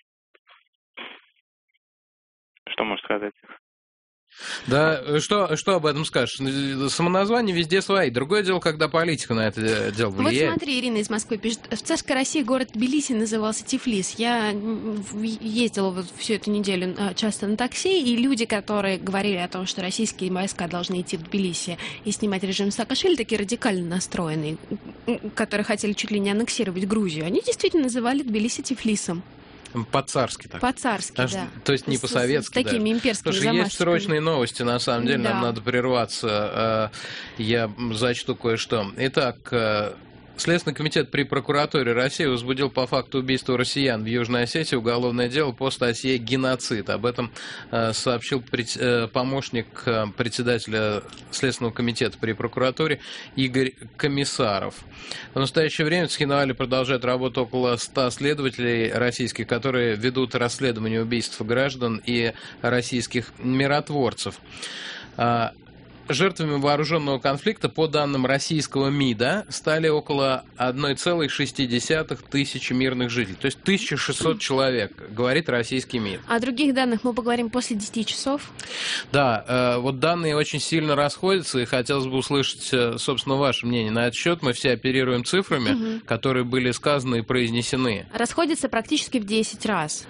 Что можешь сказать?
Да, что об этом скажешь? Самоназвания везде свои. Другое дело, когда политика на это дело влияет.
Вот смотри, Ирина из Москвы пишет. В царской России город Тбилиси назывался Тифлис. Я ездила вот всю эту неделю часто на такси, и люди, которые говорили о том, что российские войска должны идти в Тбилиси и снимать режим Саакашвили, такие радикально настроенные, которые хотели чуть ли не аннексировать Грузию, они действительно называли Тбилиси Тифлисом.
По-царски так.
По-царски, да.
То есть не по-советски.
С такими имперскими
замашечками. Слушай, есть срочные новости, на самом деле,
да.
Нам надо прерваться. Я зачту кое-что. Итак, Следственный комитет при прокуратуре России возбудил по факту убийства россиян в Южной Осетии уголовное дело по статье «Геноцид». Об этом сообщил помощник председателя Следственного комитета при прокуратуре Игорь Комиссаров. В настоящее время в Цхинвале продолжает работу около 100 следователей российских, которые ведут расследование убийств граждан и российских миротворцев. Жертвами вооруженного конфликта, по данным российского МИДа, стали около 1,6 тысячи мирных жителей. То есть 1600 человек, говорит российский МИД.
О других данных мы поговорим после 10 часов.
Да, вот данные очень сильно расходятся, и хотелось бы услышать, собственно, ваше мнение на этот счет. Мы все оперируем цифрами, которые были сказаны и произнесены.
Расходятся практически в 10 раз.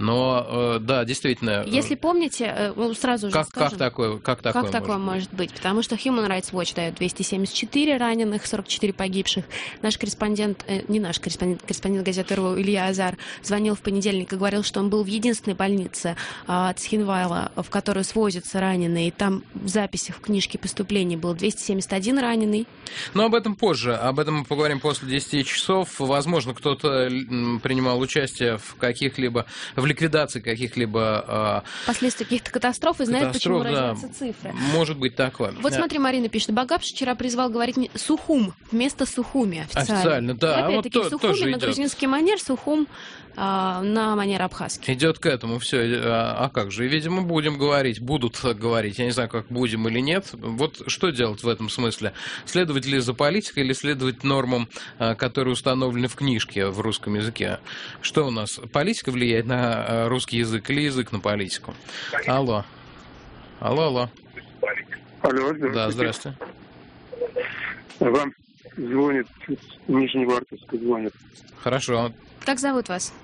Но, да, действительно...
Если помните, сразу же скажем,
как такое
может быть? Потому что Human Rights Watch дает 274 раненых, 44 погибших. Наш корреспондент, корреспондент газеты РУ Илья Азар звонил в понедельник и говорил, что он был в единственной больнице Цхинвайла, в которую свозятся раненые. И там в записях в книжке поступлений был 271 раненый.
Но об этом позже. Об этом мы поговорим после 10 часов. Возможно, кто-то принимал участие в ликвидации каких-либо...
последствий каких-то катастроф и знает, почему разнятся цифры.
Может быть такое.
Вот смотри, Марина пишет, Багапш вчера призвал говорить Сухум вместо Сухуми официально.
Да.
Опять-таки
вот
Сухуми
тоже
на
идет.
грузинский манер, Сухум на манер абхазский.
Идет к этому все. А как же? И, видимо, будут говорить. Я не знаю, как будем или нет. Вот что делать в этом смысле? Следовать ли за политикой или следовать нормам, которые установлены в книжке в русском языке? Что у нас? Политика влияет на русский язык или язык на политику? Алло.
Алло, здравствуйте.
Да, здравствуйте.
Вам звонит, Нижневартовска звонит.
Хорошо.
Как зовут вас?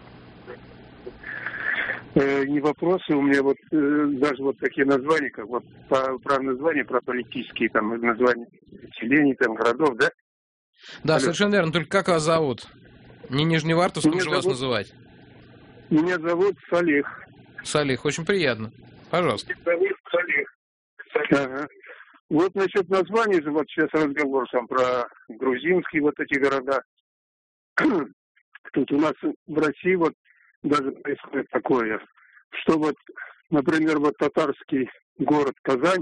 Не вопросы, у меня даже такие названия, как про названия, про политические там названия селений, там городов, да?
Да,
Алло.
совершенно верно. Только как вас зовут? Не Нижневартовском же вас называть?
Меня зовут Салих.
Салих, очень приятно. Пожалуйста.
Зовут Салих. Ага. Вот насчет названий же, сейчас разговор там про грузинские эти города. Тут у нас в России даже происходит такое, что например, татарский город Казань,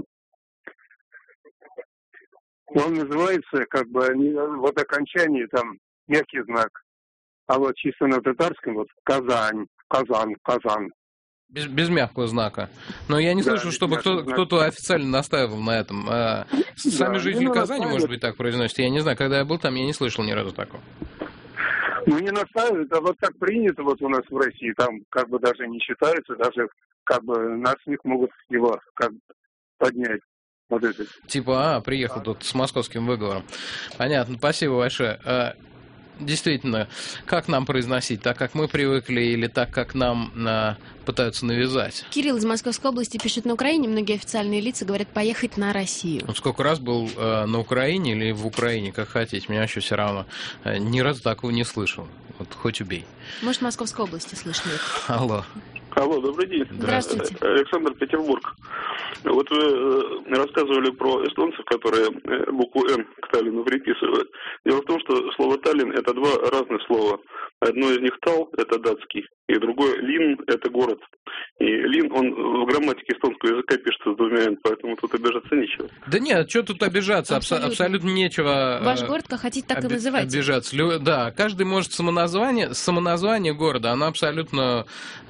он называется окончание там мягкий знак, а чисто на татарском Казан.
Без мягкого знака. Но я не слышал, чтобы кто-то официально настаивал на этом. Сами жители Казани, может быть, так произносят. Я не знаю, когда я был там, я не слышал ни разу такого.
Не настаивают, а так принято у нас в России. Там даже не считается, даже на смех могут его поднять.
Типа, приехал тут с московским выговором. Понятно, спасибо большое. Действительно, как нам произносить? Так, как мы привыкли, или так, как нам пытаются навязать?
Кирилл из Московской области пишет, на Украине многие официальные лица говорят поехать на Россию.
Он сколько раз был на Украине или в Украине, как хотите, мне вообще все равно. Ни разу такого не слышал. Хоть убей.
Может, в Московской области слышно это.
Алло, добрый день.
Здравствуйте.
Александр, Петербург. Вы рассказывали про эстонцев, которые букву «Н» к Таллину приписывают. Дело в том, что слово «Таллин» — это два разных слова. Одно из них «тал» — это датский, и другое «лин» — это город. И «лин», он в грамматике эстонского языка пишется с двумя «н», поэтому тут обижаться нечего.
Да нет, что тут обижаться? Абсолютно нечего.
Ваш город, как хотите, так и называйте.
Обижаться. Да, каждый может самоназвание города, оно абсолютно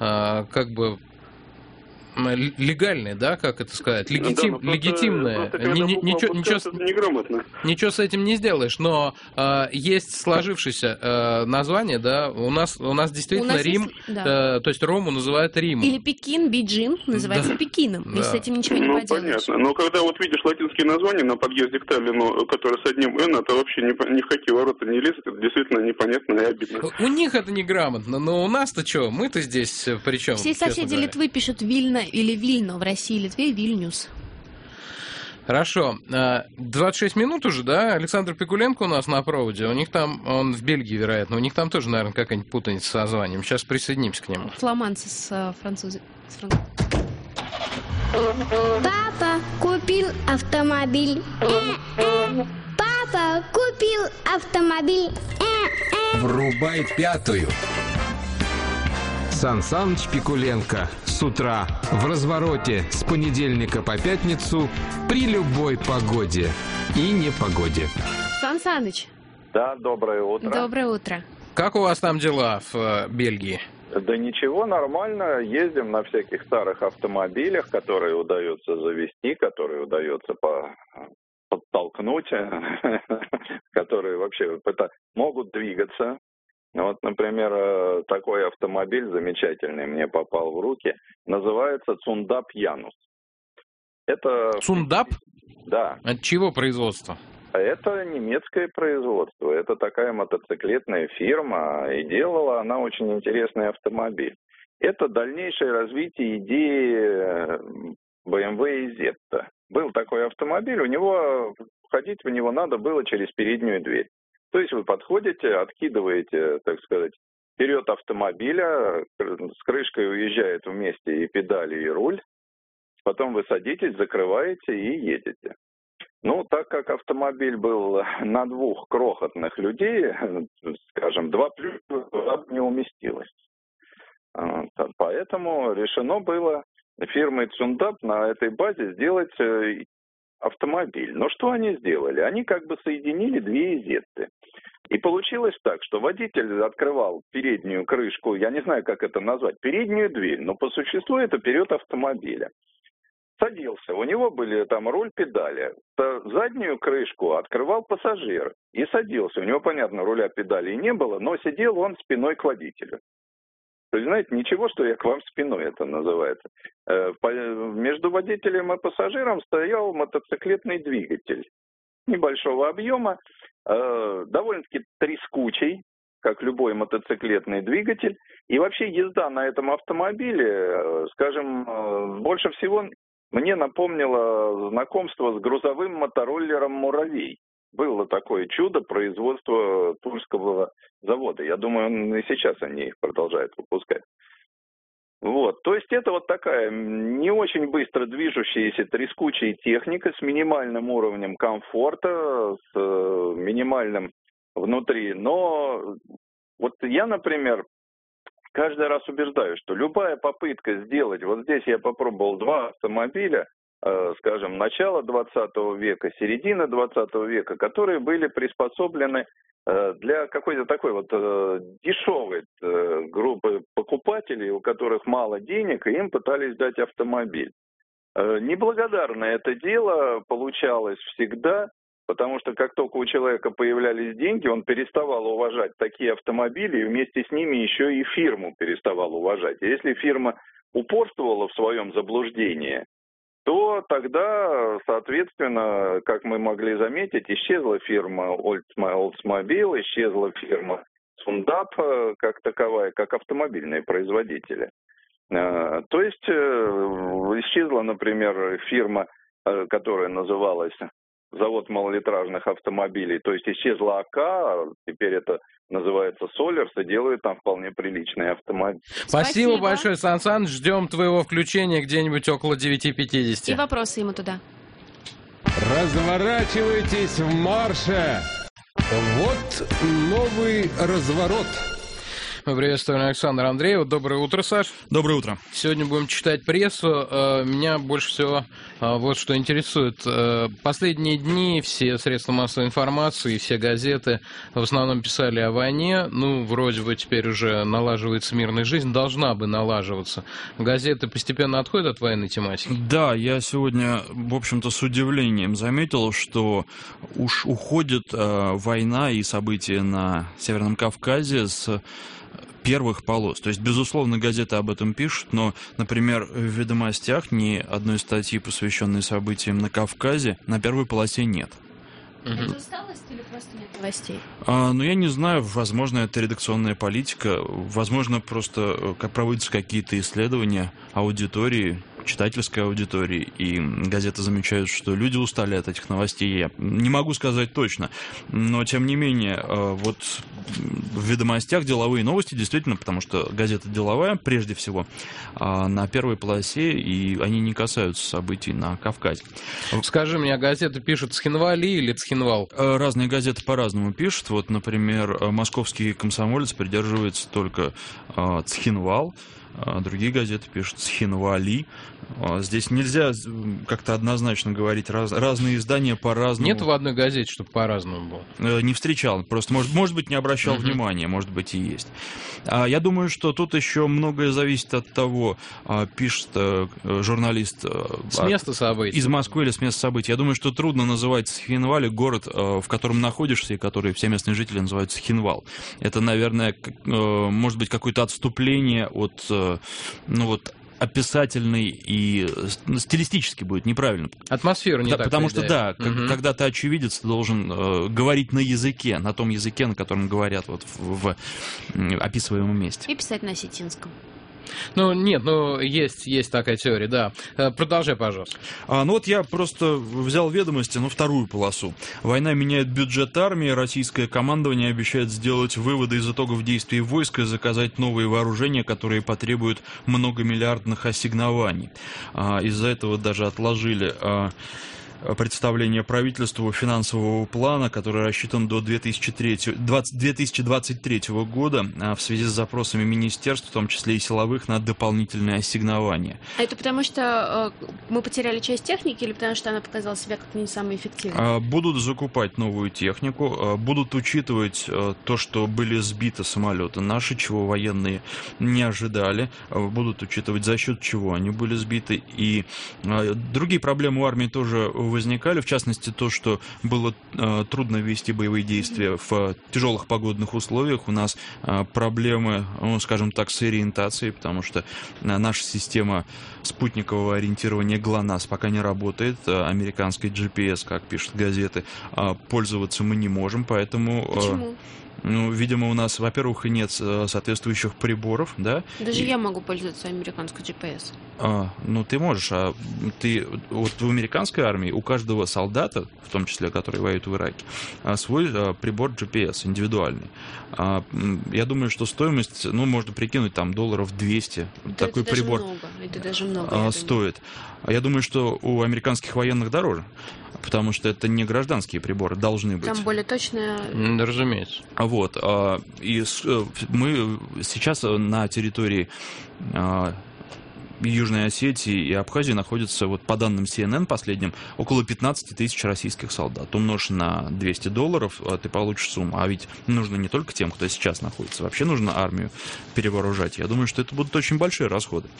легальное, да, как это сказать, легитимное.
Неграмотно.
Ничего с этим не сделаешь, но есть сложившееся название, да, у нас действительно Рим, то есть Рому называют Римом.
Или Пекин, Биджин называется Пекином, и с этим ничего не поделаешь.
Понятно, но когда видишь латинские названия на подъезде к Таллину, которые с одним «н», это вообще ни в какие ворота не лезет, это действительно непонятно и обидно.
У них это неграмотно, но у нас-то что, мы-то здесь при чем?
Все соседи Литвы пишут Вильна или Вильно, в России, Литве, Вильнюс.
Хорошо. 26 минут уже, да? Александр Пикуленко у нас на проводе. У них там, он в Бельгии, вероятно, у них там тоже, наверное, какая-нибудь путаница с названием. Сейчас присоединимся к нему.
Фламандцы с французами.
Папа купил автомобиль. Папа купил автомобиль.
Врубай пятую. Сан Саныч Пикуленко с утра в развороте с понедельника по пятницу при любой погоде и непогоде.
Сан Саныч.
Да, доброе утро.
Доброе утро.
Как у вас там дела в Бельгии?
Да ничего, нормально. Ездим на всяких старых автомобилях, которые удается завести, которые удается подтолкнуть, которые вообще могут двигаться. Например, такой автомобиль замечательный мне попал в руки. Называется Цундап Янус. Это...
Цундап?
Да.
От чего производство?
Это немецкое производство. Это такая мотоциклетная фирма. И делала она очень интересный автомобиль. это дальнейшее развитие идеи BMW и Zeta. Был такой автомобиль, входить в него надо было через переднюю дверь. То есть вы подходите, откидываете, так сказать, вперед автомобиля, с крышкой уезжает вместе и педали, и руль. Потом вы садитесь, закрываете и едете. Ну, так как автомобиль был на двух крохотных людей, скажем, 2 плюс не уместилось. Поэтому решено было фирмой Цундап на этой базе сделать автомобиль. Но что они сделали? Они как бы соединили 2 Зетты. И получилось так, что водитель открывал переднюю крышку, я не знаю, как это назвать, переднюю дверь, но по существу это вперед автомобиля. Садился, у него были там руль, педали. Заднюю крышку открывал пассажир и садился. У него, понятно, руля, педалей не было, но сидел он спиной к водителю. То есть, знаете, ничего, что я к вам спиной, это называется. Между водителем и пассажиром стоял мотоциклетный двигатель небольшого объема, довольно-таки трескучий, как любой мотоциклетный двигатель. И вообще езда на этом автомобиле, скажем, больше всего мне напомнило знакомство с грузовым мотороллером «Муравей». Было такое чудо производства Тульского завода. Я думаю, и сейчас они их продолжают выпускать. Вот. То есть это вот такая не очень быстро движущаяся трескучая техника с минимальным уровнем комфорта, с минимальным внутри. Но вот я, например, каждый раз убеждаюсь, что любая попытка сделать, вот здесь я попробовал 2 автомобиля, скажем, начала 20 века, середина 20 века, которые были приспособлены для какой-то такой вот дешевой группы покупателей, у которых мало денег, и им пытались дать автомобиль. Неблагодарное это дело получалось всегда, потому что как только у человека появлялись деньги, он переставал уважать такие автомобили, и вместе с ними еще и фирму переставал уважать. И если фирма упорствовала в своем заблуждении, то тогда, соответственно, как мы могли заметить, исчезла фирма Oldsmobile, исчезла фирма Цундап как таковая, как автомобильные производители. То есть исчезла, например, фирма, которая называлась завод малолитражных автомобилей, то есть исчезла АК, теперь это называется Солерс, и делают там вполне приличные автомобили.
Спасибо большое, Сан Саныч, ждем твоего включения где-нибудь около 9:50.
И вопросы ему туда.
Разворачивайтесь в марше! Вот новый разворот.
Мы приветствуем Александра Андреева. Доброе утро, Саш.
Доброе утро.
Сегодня будем читать прессу. Меня больше всего вот что интересует. Последние дни все средства массовой информации, все газеты в основном писали о войне. Ну, вроде бы теперь уже налаживается мирная жизнь, должна бы налаживаться. Газеты постепенно отходят от военной тематики.
Да, я сегодня, в общем-то, с удивлением заметил, что уж уходит война и события на Северном Кавказе с первых полос. То есть, безусловно, газеты об этом пишут, но, например, в «Ведомостях» ни одной статьи, посвященной событиям на Кавказе, на первой полосе нет.
Это усталость или просто нет новостей?
Ну, я не знаю, возможно, это редакционная политика, возможно, просто как проводятся какие-то исследования аудитории, читательской аудитории, и газеты замечают, что люди устали от этих новостей. Я не могу сказать точно, но, тем не менее, вот в «Ведомостях» деловые новости, действительно, потому что газета деловая, прежде всего, на первой полосе, и они не касаются событий на Кавказе.
Скажи мне, а газета пишет Цхинвали или Цхинвал?
Разные газеты по-разному пишут. Вот, например, «Московский комсомолец» придерживается только Цхинвал, другие газеты пишут Цхинвали. Здесь нельзя как-то однозначно говорить. Разные издания по-разному.
Нет в одной газете, чтобы по-разному было?
Не встречал. Просто, может быть, не обращал внимания. Может быть, и есть. Я думаю, что тут еще многое зависит от того, пишет журналист
с места событий.
Из Москвы или с места событий. Я думаю, что трудно называть Цхинвали город, в котором находишься, и который все местные жители называют Цхинвал. Это, наверное, может быть, какое-то отступление от, описательный и стилистически будет неправильно.
Атмосфера не так.
Потому что, да, когда ты очевидец, ты должен говорить на языке, на том языке, на котором говорят вот в описываемом месте.
И писать на осетинском.
Ну, нет, есть такая теория, да. Продолжай, пожалуйста.
Ну вот я просто взял ведомости, вторую полосу. Война меняет бюджет армии, российское командование обещает сделать выводы из итогов действий войск и заказать новые вооружения, которые потребуют многомиллиардных ассигнований. Из-за этого даже отложили представление правительству финансового плана, который рассчитан до 2023 года в связи с запросами министерств, в том числе и силовых, на дополнительные ассигнования.
А это потому, что мы потеряли часть техники или потому, что она показала себя как не самой эффективной?
Будут закупать новую технику, будут учитывать то, что были сбиты самолеты наши, чего военные не ожидали, будут учитывать, за счет чего они были сбиты. И другие проблемы у армии тоже возникали, в частности, то, что было трудно вести боевые действия в тяжелых погодных условиях. У нас проблемы, скажем так, с ориентацией, потому что наша система спутникового ориентирования ГЛОНАСС пока не работает. Американской GPS, как пишут газеты, пользоваться мы не можем, поэтому...
Почему?
Видимо, у нас, во-первых, и нет соответствующих приборов, да?
Даже я могу пользоваться американской GPS.
Ты можешь, вот в американской армии у каждого солдата, в том числе, который воюет в Ираке, свой прибор GPS индивидуальный. Я думаю, что стоимость, можно прикинуть, там, $200. Такой
это
прибор
даже много,
стоит. Я думаю, что у американских военных дороже, потому что это не гражданские приборы, должны быть.
Там более точно...
Да, разумеется.
Вот. И мы сейчас на территории Южной Осетии и Абхазии находится, вот по данным CNN последним, около 15 тысяч российских солдат. Умножь на $200, ты получишь сумму. А ведь нужно не только тем, кто сейчас находится. Вообще нужно армию перевооружать. Я думаю, что это будут очень большие расходы.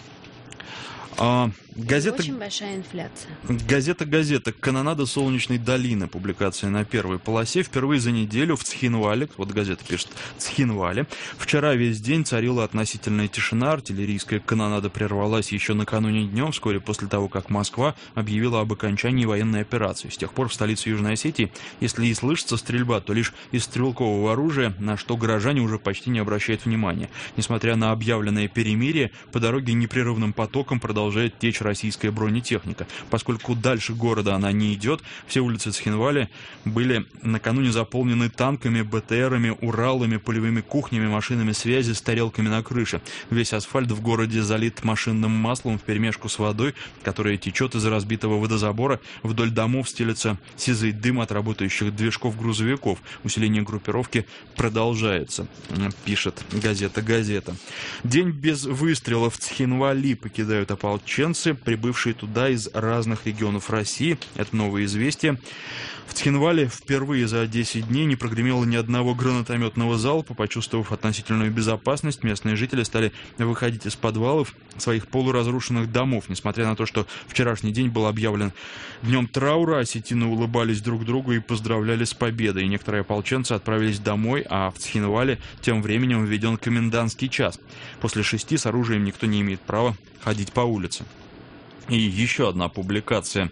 Очень большая инфляция.
Газета «Канонада Солнечной долины». Публикация на первой полосе. Впервые за неделю в Цхинвале, вот газета пишет Цхинвале, вчера весь день царила относительная тишина. Артиллерийская канонада прервалась еще накануне днем, вскоре после того, как Москва объявила об окончании военной операции. С тех пор в столице Южной Осетии, если и слышится стрельба, то лишь из стрелкового оружия, на что горожане уже почти не обращают внимания. Несмотря на объявленное перемирие, по дороге непрерывным потоком продолжает течь российская бронетехника. Поскольку дальше города она не идет, все улицы Цхинвали были накануне заполнены танками, БТРами, Уралами, полевыми кухнями, машинами связи с тарелками на крыше. Весь асфальт в городе залит машинным маслом вперемешку с водой, которая течет из разбитого водозабора. Вдоль домов стелется сизый дым от работающих движков грузовиков. Усиление группировки продолжается, пишет газета. День без выстрелов в Цхинвали покидают ополченцы, прибывшие туда из разных регионов России. Это новое известие. В Цхинвале впервые за 10 дней не прогремело ни одного гранатометного залпа. Почувствовав относительную безопасность, местные жители стали выходить из подвалов своих полуразрушенных домов. Несмотря на то, что вчерашний день был объявлен днем траура, осетины улыбались друг другу и поздравляли с победой. Некоторые ополченцы отправились домой, а в Цхинвале тем временем введен комендантский час. После 6 с оружием никто не имеет права ходить по улице. И еще одна публикация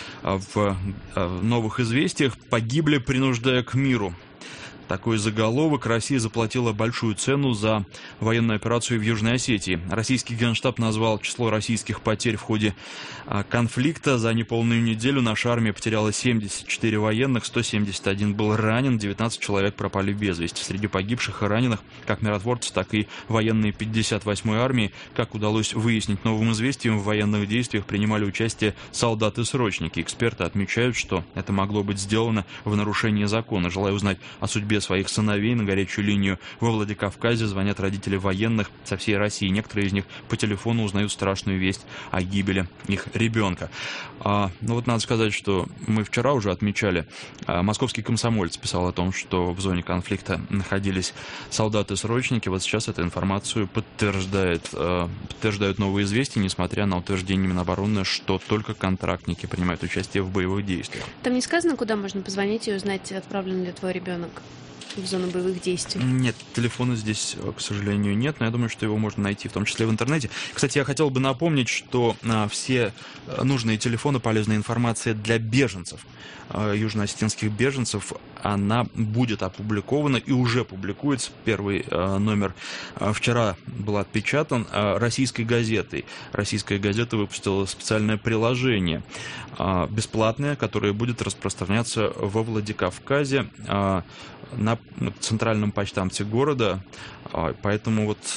в «Новых известиях». «Погибли, принуждая к миру». Такой заголовок. Россия заплатила большую цену за военную операцию в Южной Осетии. Российский Генштаб назвал число российских потерь в ходе конфликта. За неполную неделю наша армия потеряла 74 военных, 171 был ранен, 19 человек пропали без вести. Среди погибших и раненых как миротворцы, так и военные 58-й армии. Как удалось выяснить новым известиям, в военных действиях принимали участие солдаты-срочники. Эксперты отмечают, что это могло быть сделано в нарушении закона. Желая узнать о судьбе своих сыновей, на горячую линию во Владикавказе звонят родители военных со всей России. Некоторые из них по телефону узнают страшную весть о гибели их ребенка. Надо сказать, что мы вчера уже отмечали, московский комсомолец писал о том, что в зоне конфликта находились солдаты-срочники. Вот сейчас эту информацию подтверждают новые известия, несмотря на утверждение Минобороны, что только контрактники принимают участие в боевых действиях.
Там не сказано, куда можно позвонить и узнать, отправлен ли твой ребенок? в зону боевых действий?
Нет, телефона здесь, к сожалению, нет, но я думаю, что его можно найти, в том числе в интернете. Кстати, я хотел бы напомнить, что все нужные телефоны, полезная информация для беженцев, южноосетинских беженцев, она будет опубликована и уже публикуется. Первый номер вчера был отпечатан российской газетой. Российская газета выпустила специальное приложение бесплатное, которое будет распространяться во Владикавказе на центральном почтамте города. Поэтому вот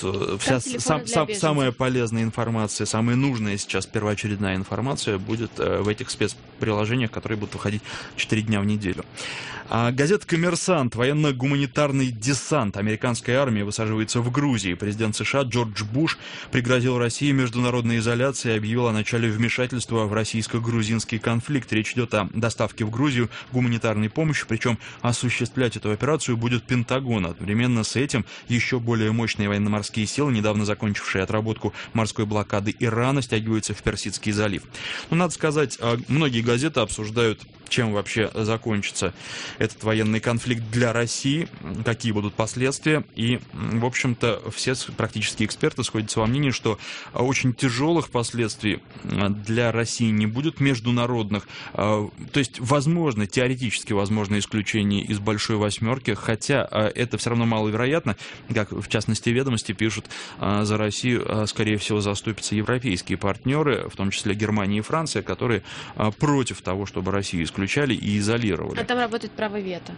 самая полезная информация, самая нужная сейчас первоочередная информация будет в этих спецприложениях, которые будут выходить 4 дня в неделю. Газета «Коммерсант». Военно-гуманитарный десант американской армии высаживается в Грузии. Президент США Джордж Буш пригрозил России международной изоляцией и объявил о начале вмешательства в российско-грузинский конфликт. Речь идет о доставке в Грузию гуманитарной помощи, причем осуществлять эту операцию будет Пентагон. Одновременно с этим еще более мощные военно-морские силы, недавно закончившие отработку морской блокады Ирана, стягиваются в Персидский залив. Но, надо сказать, многие газеты обсуждают, чем вообще закончится этот военный конфликт для России, какие будут последствия. И, в общем-то, все практически эксперты сходятся во мнении, что очень тяжелых последствий для России не будет, международных. То есть, возможно, теоретически возможно исключение из большой восьмерки, хотя это все равно маловероятно. Как, в частности, «Ведомости» пишут, за Россию, скорее всего, заступятся европейские партнеры, в том числе Германия и Франция, которые против того, чтобы Россию исключали и изолировали.
А там работает право вето.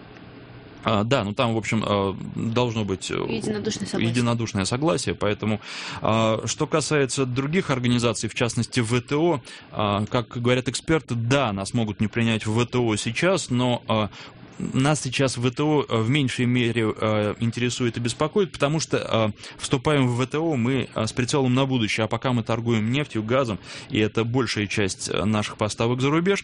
Да, ну там, в общем, должно быть единодушное согласие, поэтому, что касается других организаций, в частности ВТО, как говорят эксперты, да, нас могут не принять в ВТО сейчас, но нас сейчас ВТО в меньшей мере интересует и беспокоит, потому что вступаем в ВТО мы с прицелом на будущее, а пока мы торгуем нефтью, газом, и это большая часть наших поставок за рубеж,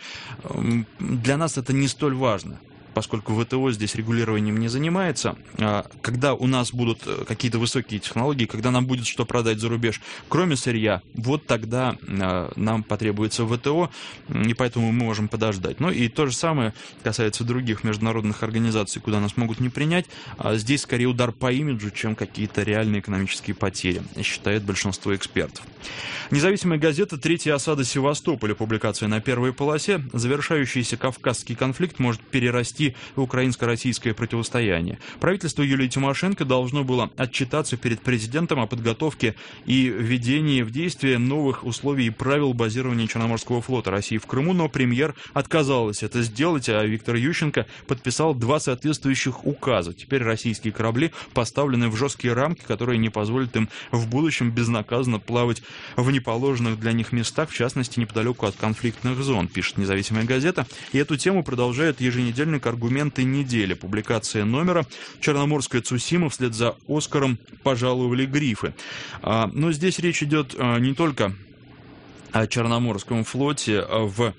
для нас это не столь важно, поскольку ВТО здесь регулированием не занимается. Когда у нас будут какие-то высокие технологии, когда нам будет что продать за рубеж, кроме сырья, вот тогда нам потребуется ВТО, и поэтому мы можем подождать. Ну и то же самое касается других международных организаций, куда нас могут не принять. Здесь скорее удар по имиджу, чем какие-то реальные экономические потери, считает большинство экспертов. Независимая газета «Третья осада Севастополя», публикация на первой полосе. Завершающийся Кавказский конфликт может перерасти в украинско-российское противостояние. Правительство Юлии Тимошенко должно было отчитаться перед президентом о подготовке и введении в действие новых условий и правил базирования Черноморского флота России в Крыму, но премьер отказалась это сделать, а Виктор Ющенко подписал 2 соответствующих указа. Теперь российские корабли поставлены в жесткие рамки, которые не позволят им в будущем безнаказанно плавать в неположенных для них местах, в частности, неподалеку от конфликтных зон, пишет независимая газета. И эту тему продолжает еженедельник «Аргументы недели». Публикация номера «Черноморская Цусима вслед за Оскаром пожаловали грифы». Но здесь речь идет не только о Черноморском флоте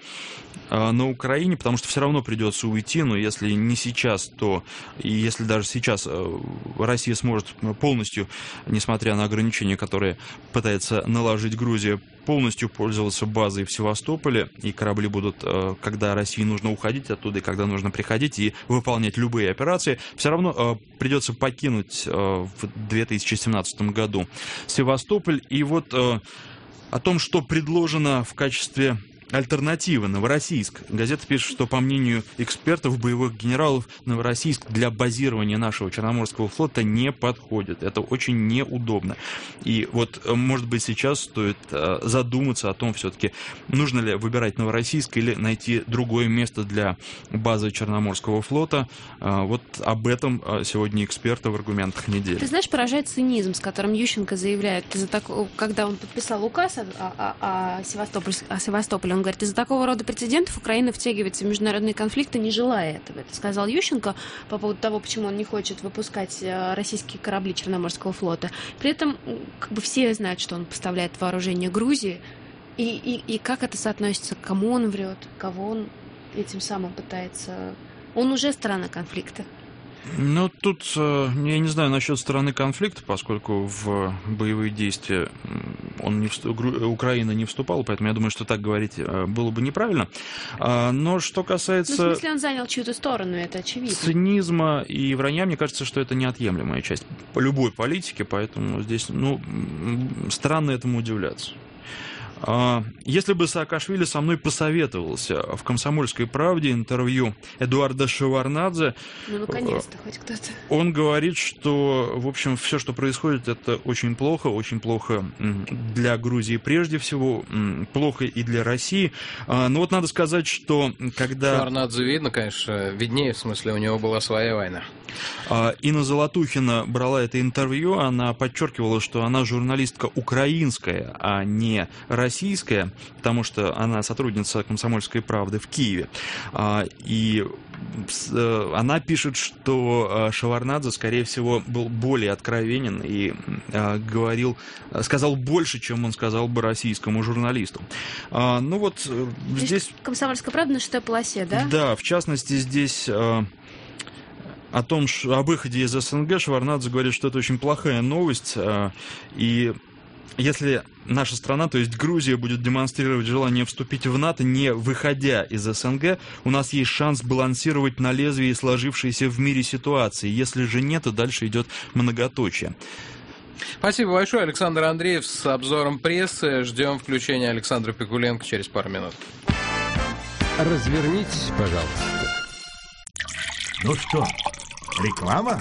на Украине, потому что все равно придется уйти, но если не сейчас, то и если даже сейчас Россия сможет полностью, несмотря на ограничения, которые пытается наложить Грузия, полностью пользоваться базой в Севастополе, и корабли будут, когда России нужно уходить оттуда, и когда нужно приходить и выполнять любые операции, все равно придется покинуть в 2017 году Севастополь. И вот о том, что предложено в качестве альтернатива Новороссийск. Газета пишет, что, по мнению экспертов, боевых генералов, Новороссийск для базирования нашего Черноморского флота не подходит. Это очень неудобно. И вот, может быть, сейчас стоит задуматься о том, все-таки нужно ли выбирать Новороссийск или найти другое место для базы Черноморского флота. Вот об этом сегодня эксперты в аргументах недели.
Ты знаешь, поражает цинизм, с которым Ющенко заявляет, когда он подписал указ о Севастополе, он говорит, из-за такого рода прецедентов Украина втягивается в международные конфликты, не желая этого. Это сказал Ющенко по поводу того, почему он не хочет выпускать российские корабли Черноморского флота. При этом как бы все знают, что он поставляет вооружение Грузии. И как это соотносится, к кому он врет, кого он этим самым пытается... Он уже сторона конфликта.
Ну, тут я не знаю насчет стороны конфликта, поскольку в боевые действия Украина не вступала, поэтому я думаю, что так говорить было бы неправильно. Но что касается...
Ну, в смысле, он занял чью-то сторону, это очевидно.
Цинизма и вранья, мне кажется, что это неотъемлемая часть любой политики, поэтому здесь, странно этому удивляться. Если бы Саакашвили со мной посоветовался в «Комсомольской правде» интервью Эдуарда Шеварднадзе,
ну, наконец-то, хоть кто-то.
Он говорит, что, в общем, все, что происходит, это очень плохо для Грузии прежде всего, плохо и для России. Но вот надо сказать, что когда...
Шеварднадзе видно, конечно, виднее, в смысле, у него была своя война.
Инна Золотухина брала это интервью, она подчеркивала, что она журналистка украинская, а не российская, потому что она сотрудница «Комсомольской правды» в Киеве. И она пишет, что Шеварднадзе, скорее всего, был более откровенен и сказал больше, чем он сказал бы российскому журналисту. Ну вот здесь...
«Комсомольская правда» на шестой полосе, да?
Да, в частности, здесь... о выходе из СНГ Шеварднадзе говорит, что это очень плохая новость, и если наша страна, то есть Грузия, будет демонстрировать желание вступить в НАТО, не выходя из СНГ, у нас есть шанс балансировать на лезвии сложившейся в мире ситуации. Если же нет, то дальше идет многоточие.
Спасибо большое. Александр Андреев с обзором прессы. Ждем включения Александра Пикуленко через пару минут.
Развернитесь, пожалуйста.
Ну что, реклама?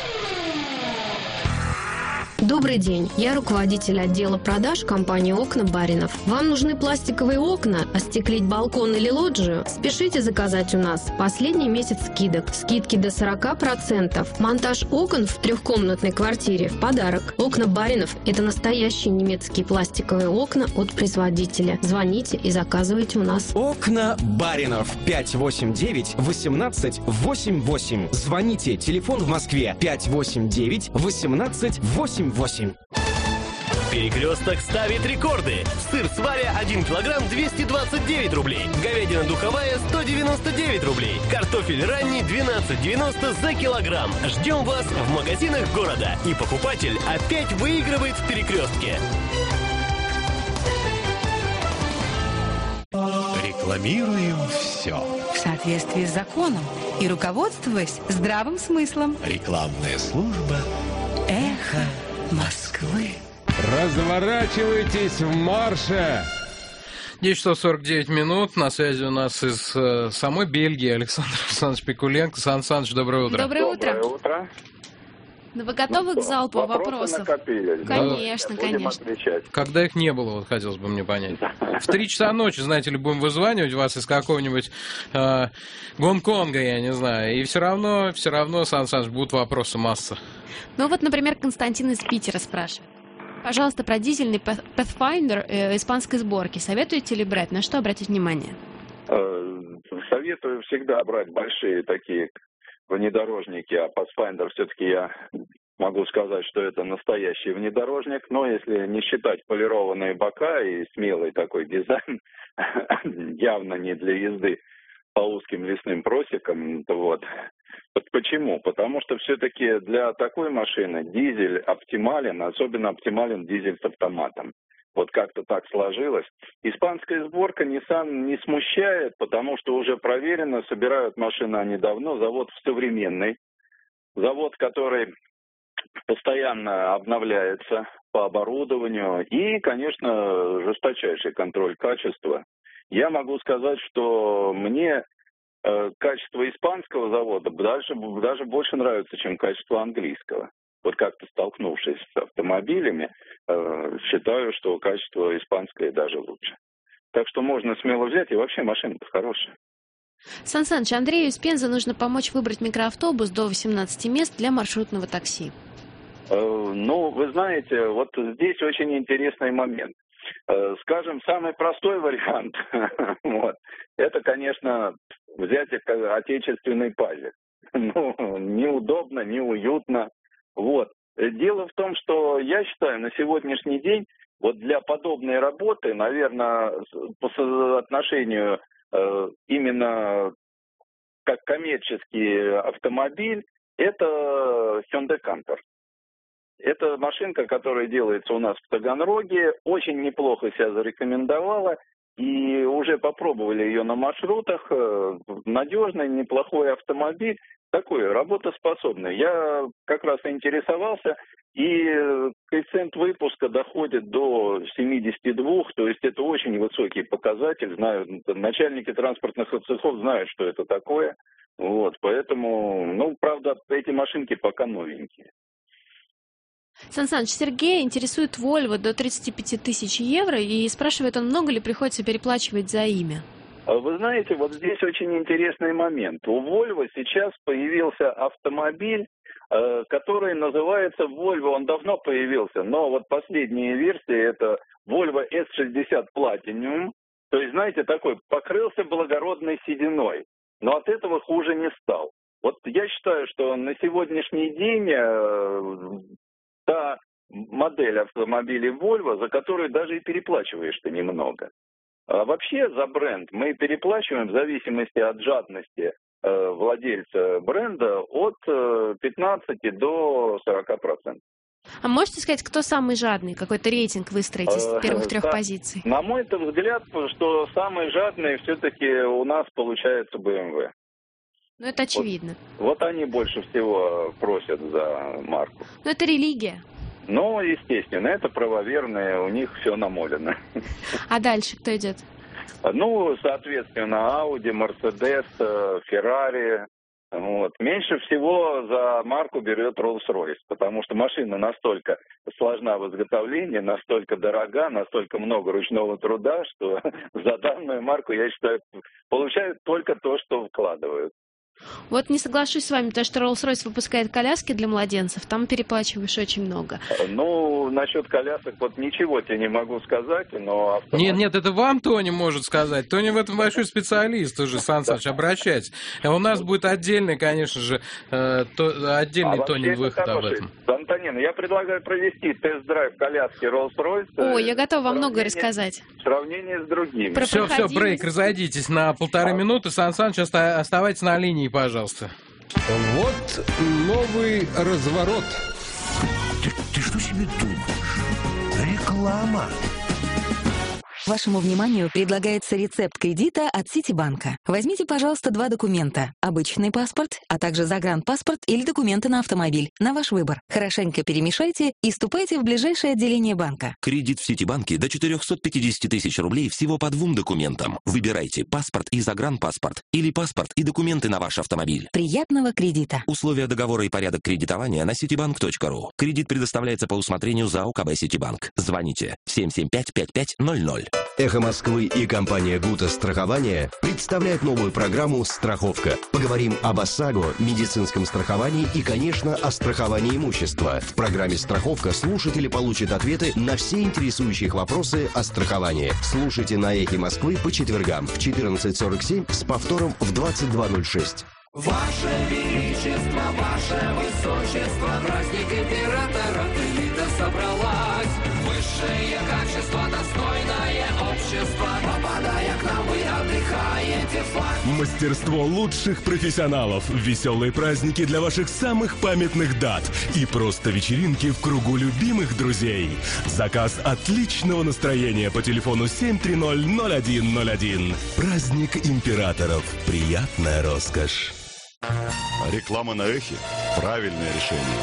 Добрый день, я руководитель отдела продаж компании «Окна Баринов». Вам нужны пластиковые окна, остеклить балкон или лоджию? Спешите заказать у нас. Последний месяц скидок. Скидки до 40%. Монтаж окон в трехкомнатной квартире в подарок. «Окна Баринов» – это настоящие немецкие пластиковые окна от производителя. Звоните и заказывайте у нас.
«Окна Баринов» 589-18-88. Звоните, телефон в Москве 589-18-88.
Перекресток ставит рекорды. Сыр сваря 1 килограмм 229 рублей. Говядина духовая 199 рублей. Картофель ранний 12,90 за килограмм. Ждем вас в магазинах города. И покупатель опять выигрывает в перекрестке.
Рекламируем все.
В соответствии с законом и руководствуясь здравым смыслом.
Рекламная служба
«Эхо Москвы».
Разворачивайтесь в марше!
10 часов 49 минут. На связи у нас из самой Бельгии Александр Александрович Пикуленко. Сан Саныч, доброе утро.
Доброе утро.
Доброе утро.
Ну, вы готовы к залпу вопросов?
Накопились.
Конечно,
Будем
конечно.
отвечать.
Когда их не было, вот хотелось бы мне понять. В 3 часа ночи, знаете ли, будем вызванивать вас из какого-нибудь Гонконга, я не знаю. И все равно, Сан Саныч, будут вопросы масса.
Ну вот, например, Константин из Питера спрашивает. Пожалуйста, про дизельный Pathfinder испанской сборки. Советуете ли брать? На что обратить внимание?
Советую всегда брать большие такие внедорожники, а Pathfinder все-таки я могу сказать, что это настоящий внедорожник, но если не считать полированные бока и смелый такой дизайн, явно не для езды по узким лесным просекам, то вот. Почему? Потому что все-таки для такой машины дизель оптимален, особенно оптимален дизель с автоматом. Вот как-то так сложилось. Испанская сборка Nissan не смущает, потому что уже проверено, собирают машины они давно. Завод современный, завод, который постоянно обновляется по оборудованию и, конечно, жесточайший контроль качества. Я могу сказать, что мне качество испанского завода даже больше нравится, чем качество английского. Вот как-то столкнувшись с автомобилями, считаю, что качество испанское даже лучше. Так что можно смело взять, и вообще машина-то хорошая.
Сан Саныч, Андрею из Пензы нужно помочь выбрать микроавтобус до 18 мест для маршрутного такси.
Ну, вы знаете, вот здесь очень интересный момент. Скажем, самый простой вариант, вот, это, конечно, взять отечественный пазик. Ну, неудобно, неуютно. Вот. Дело в том, что я считаю, на сегодняшний день вот для подобной работы, наверное, по соотношению именно как коммерческий автомобиль, Это Hyundai Canter. Это машинка, которая делается у нас в Таганроге, очень неплохо себя зарекомендовала, и уже попробовали ее на маршрутах. Надежный, неплохой автомобиль, такой работоспособный. Я как раз интересовался, и коэффициент выпуска доходит до 72, то есть это очень высокий показатель. Знаю, начальники транспортных цехов знают, что это такое. Вот, поэтому, правда, эти машинки пока новенькие.
Сан Саныч, Сергей интересует Volvo до 35 тысяч евро и спрашивает, он много ли приходится переплачивать за имя?
Вы знаете, вот здесь очень интересный момент. У Volvo сейчас появился автомобиль, который называется Volvo, он давно появился, но вот последняя версия это Volvo S60 Platinum, то есть, знаете, такой покрылся благородной сединой, но от этого хуже не стал. Вот я считаю, что на сегодняшний день та модель автомобилей Volvo, за которую даже и переплачиваешь-то немного. А вообще за бренд мы переплачиваем в зависимости от жадности владельца бренда от 15 до 40%.
А можете сказать, кто самый жадный? Какой-то рейтинг выстроить из первых трех позиций?
На мой взгляд, что самый жадный все-таки у нас получается BMW.
Ну, это очевидно.
Вот они больше всего просят за марку.
Ну, это религия.
Ну, естественно, это правоверные, у них все намолено.
А дальше кто идет?
Ну, соответственно, Audi, Mercedes, Ferrari. Вот. Меньше всего за марку берет Rolls-Royce, потому что машина настолько сложна в изготовлении, настолько дорога, настолько много ручного труда, что за данную марку, я считаю, получают только то, что вкладывают.
Вот не соглашусь с вами, потому что Rolls-Royce выпускает коляски для младенцев, там переплачиваешь очень много.
Ну, насчет колясок вот ничего тебе не могу сказать, но...
Нет, это вам Тони может сказать. Тони в этом большой специалист уже, Сан Саныч, обращайтесь. У нас будет отдельный, конечно же, отдельный Тони выход об этом.
Антонина, я предлагаю провести тест-драйв коляски Rolls-Royce.
Ой, я готова вам многое рассказать.
В сравнении с другими.
Все, брейк, разойдитесь на 1,5 минуты. Сан Саныч, оставайтесь на линии, пожалуйста.
Вот новый разворот.
Ты что себе думаешь? Реклама.
Вашему вниманию предлагается рецепт кредита от Ситибанка. Возьмите, пожалуйста, 2 документа. Обычный паспорт, а также загранпаспорт или документы на автомобиль. На ваш выбор. Хорошенько перемешайте и ступайте в ближайшее отделение банка.
Кредит в Ситибанке до 450 тысяч рублей всего по 2 документам. Выбирайте паспорт и загранпаспорт или паспорт и документы на ваш автомобиль.
Приятного кредита.
Условия договора и порядок кредитования на citibank.ru. Кредит предоставляется по усмотрению ЗАО КБ «Ситибанк». Звоните 775-5500.
«Эхо Москвы» и компания «Гута Страхование» представляют новую программу «Страховка». Поговорим об ОСАГО, медицинском страховании и, конечно, о страховании имущества. В программе «Страховка» слушатели получат ответы на все интересующие вопросы о страховании. Слушайте на «Эхе Москвы» по четвергам в 14:47 с повтором в 22:06.
Ваше Величество, Ваше Высочество, праздник императора, элита собралась. Высшее качество, достойное общество, попадая к нам, вы отдыхаете в
Мастерство лучших профессионалов, веселые праздники для ваших самых памятных дат и просто вечеринки в кругу любимых друзей. Заказ отличного настроения по телефону 730-0101. Праздник императоров. Приятная роскошь.
Реклама на Эхе – правильное решение.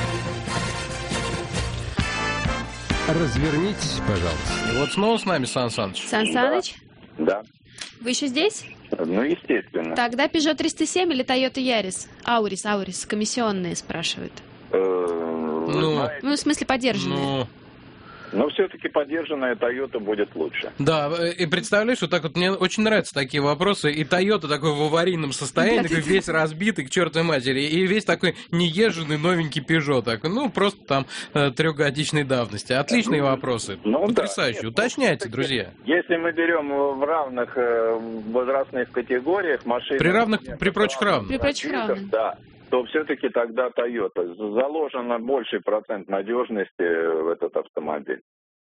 Развернитесь, пожалуйста.
И вот снова с нами Сан Саныч.
Сан Саныч?
Да.
Вы еще здесь?
Ну, естественно.
Тогда Peugeot 307 или Toyota Yaris? Аурис, комиссионные спрашивают. Ну, в смысле подержанные.
Но все-таки подержанная Toyota будет лучше.
Да, и представляешь, вот так вот мне очень нравятся такие вопросы. И Toyota такой в аварийном состоянии, такой весь разбитый к чертовой матери. И весь такой неезженный новенький Peugeot. Такой, просто там 3-годичной давности. Отличные вопросы. Потрясающе. Уточняйте, друзья.
Если мы берем в равных возрастных категориях машины...
При прочих равных.
При прочих равных.
Да. То все-таки тогда Toyota. Заложено больший процент надежности в этот автомобиль.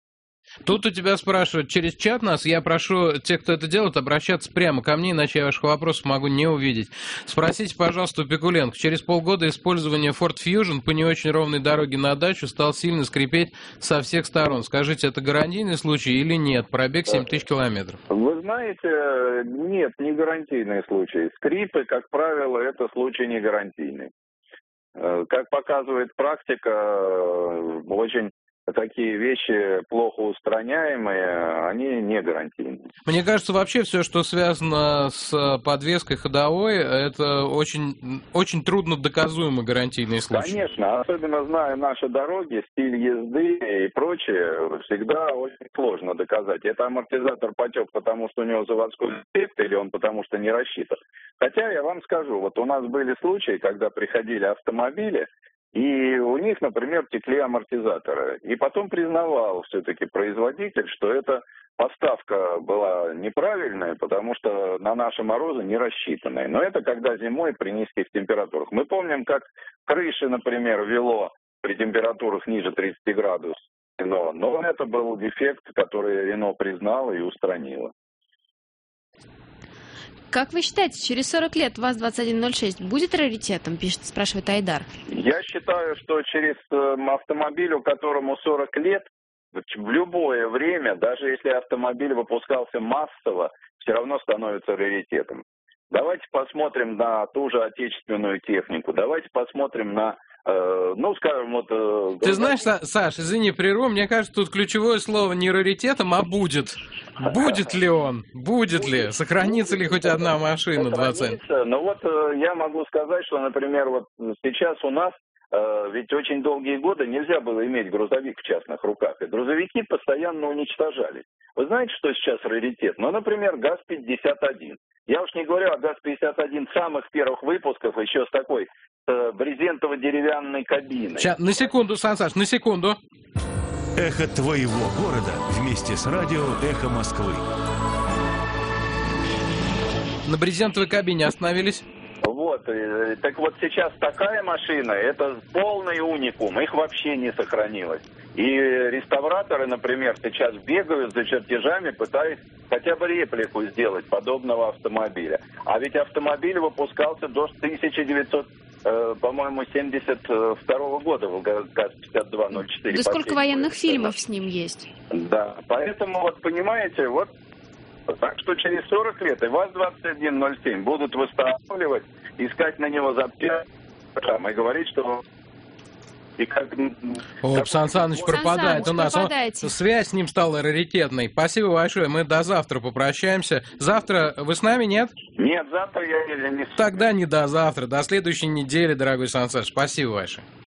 Тут у тебя спрашивают через чат нас. Я прошу тех, кто это делает, обращаться прямо ко мне, иначе я ваших вопросов могу не увидеть. Спросите, пожалуйста, у Пикуленко. Через полгода использования Ford Fusion по не очень ровной дороге на дачу стал сильно скрипеть со всех сторон. Скажите, это гарантийный случай или нет? Пробег 7000 километров.
Вы знаете, нет, не гарантийный случай. Скрипы, как правило, это случай не гарантийный. Как показывает практика, очень такие вещи плохо устраняемые, они не гарантийны.
Мне кажется, вообще все, что связано с подвеской ходовой, это очень, очень трудно доказуемый гарантийный случай.
Конечно, особенно зная наши дороги, стиль езды и прочее, всегда очень сложно доказать. Это амортизатор потек, потому что у него заводской дефект, или он потому что не рассчитан. Хотя я вам скажу, вот у нас были случаи, когда приходили автомобили, и у них, например, текли амортизаторы. И потом признавал все-таки производитель, что эта поставка была неправильная, потому что на наши морозы не рассчитанная. Но это когда зимой при низких температурах. Мы помним, как крыши, например, вело при температурах ниже 30 градусов. Но это был дефект, который Рено признало и устранило.
Как вы считаете, через 40 лет ВАЗ-2106 будет раритетом, спрашивает Айдар?
Я считаю, что через автомобилю, которому 40 лет, в любое время, даже если автомобиль выпускался массово, все равно становится раритетом. Давайте посмотрим на ту же отечественную технику, давайте посмотрим на... скажем, вот...
Ты знаешь, Саш, извини, прерву, мне кажется, тут ключевое слово не раритетом, а будет. Будет ли он? Будет ли? Сохранится ли хоть одна машина 20?
Ну вот я могу сказать, что, например, вот сейчас у нас ведь очень долгие годы нельзя было иметь грузовик в частных руках, и грузовики постоянно уничтожались. Вы знаете, что сейчас раритет? Ну, например, ГАЗ-51. Я уж не говорю о ГАЗ-51 самых первых выпусков, еще с такой брезентово-деревянной кабиной.
Сейчас, на секунду, Саш, на секунду.
Эхо твоего города вместе с радио «Эхо Москвы».
На брезентовой кабине остановились.
Вот, так вот сейчас такая машина, это полный уникум, их вообще не сохранилось. И реставраторы, например, сейчас бегают за чертежами, пытаясь хотя бы реплику сделать подобного автомобиля. А ведь автомобиль выпускался до 1972 года, ГАЗ-5204.
Да сколько военных фильмов с ним есть?
Да, поэтому вот понимаете, вот так что через 40 лет и ВАЗ-2107 будут восстанавливать, искать на него запчасти и говорить, что...
Сан Саныч пропадает у нас. Связь с ним стала раритетной. Спасибо большое. Мы до завтра попрощаемся. Завтра вы с нами, нет?
Нет, завтра я не...
Тогда не до завтра. До следующей недели, дорогой Сан Саныч. Спасибо большое.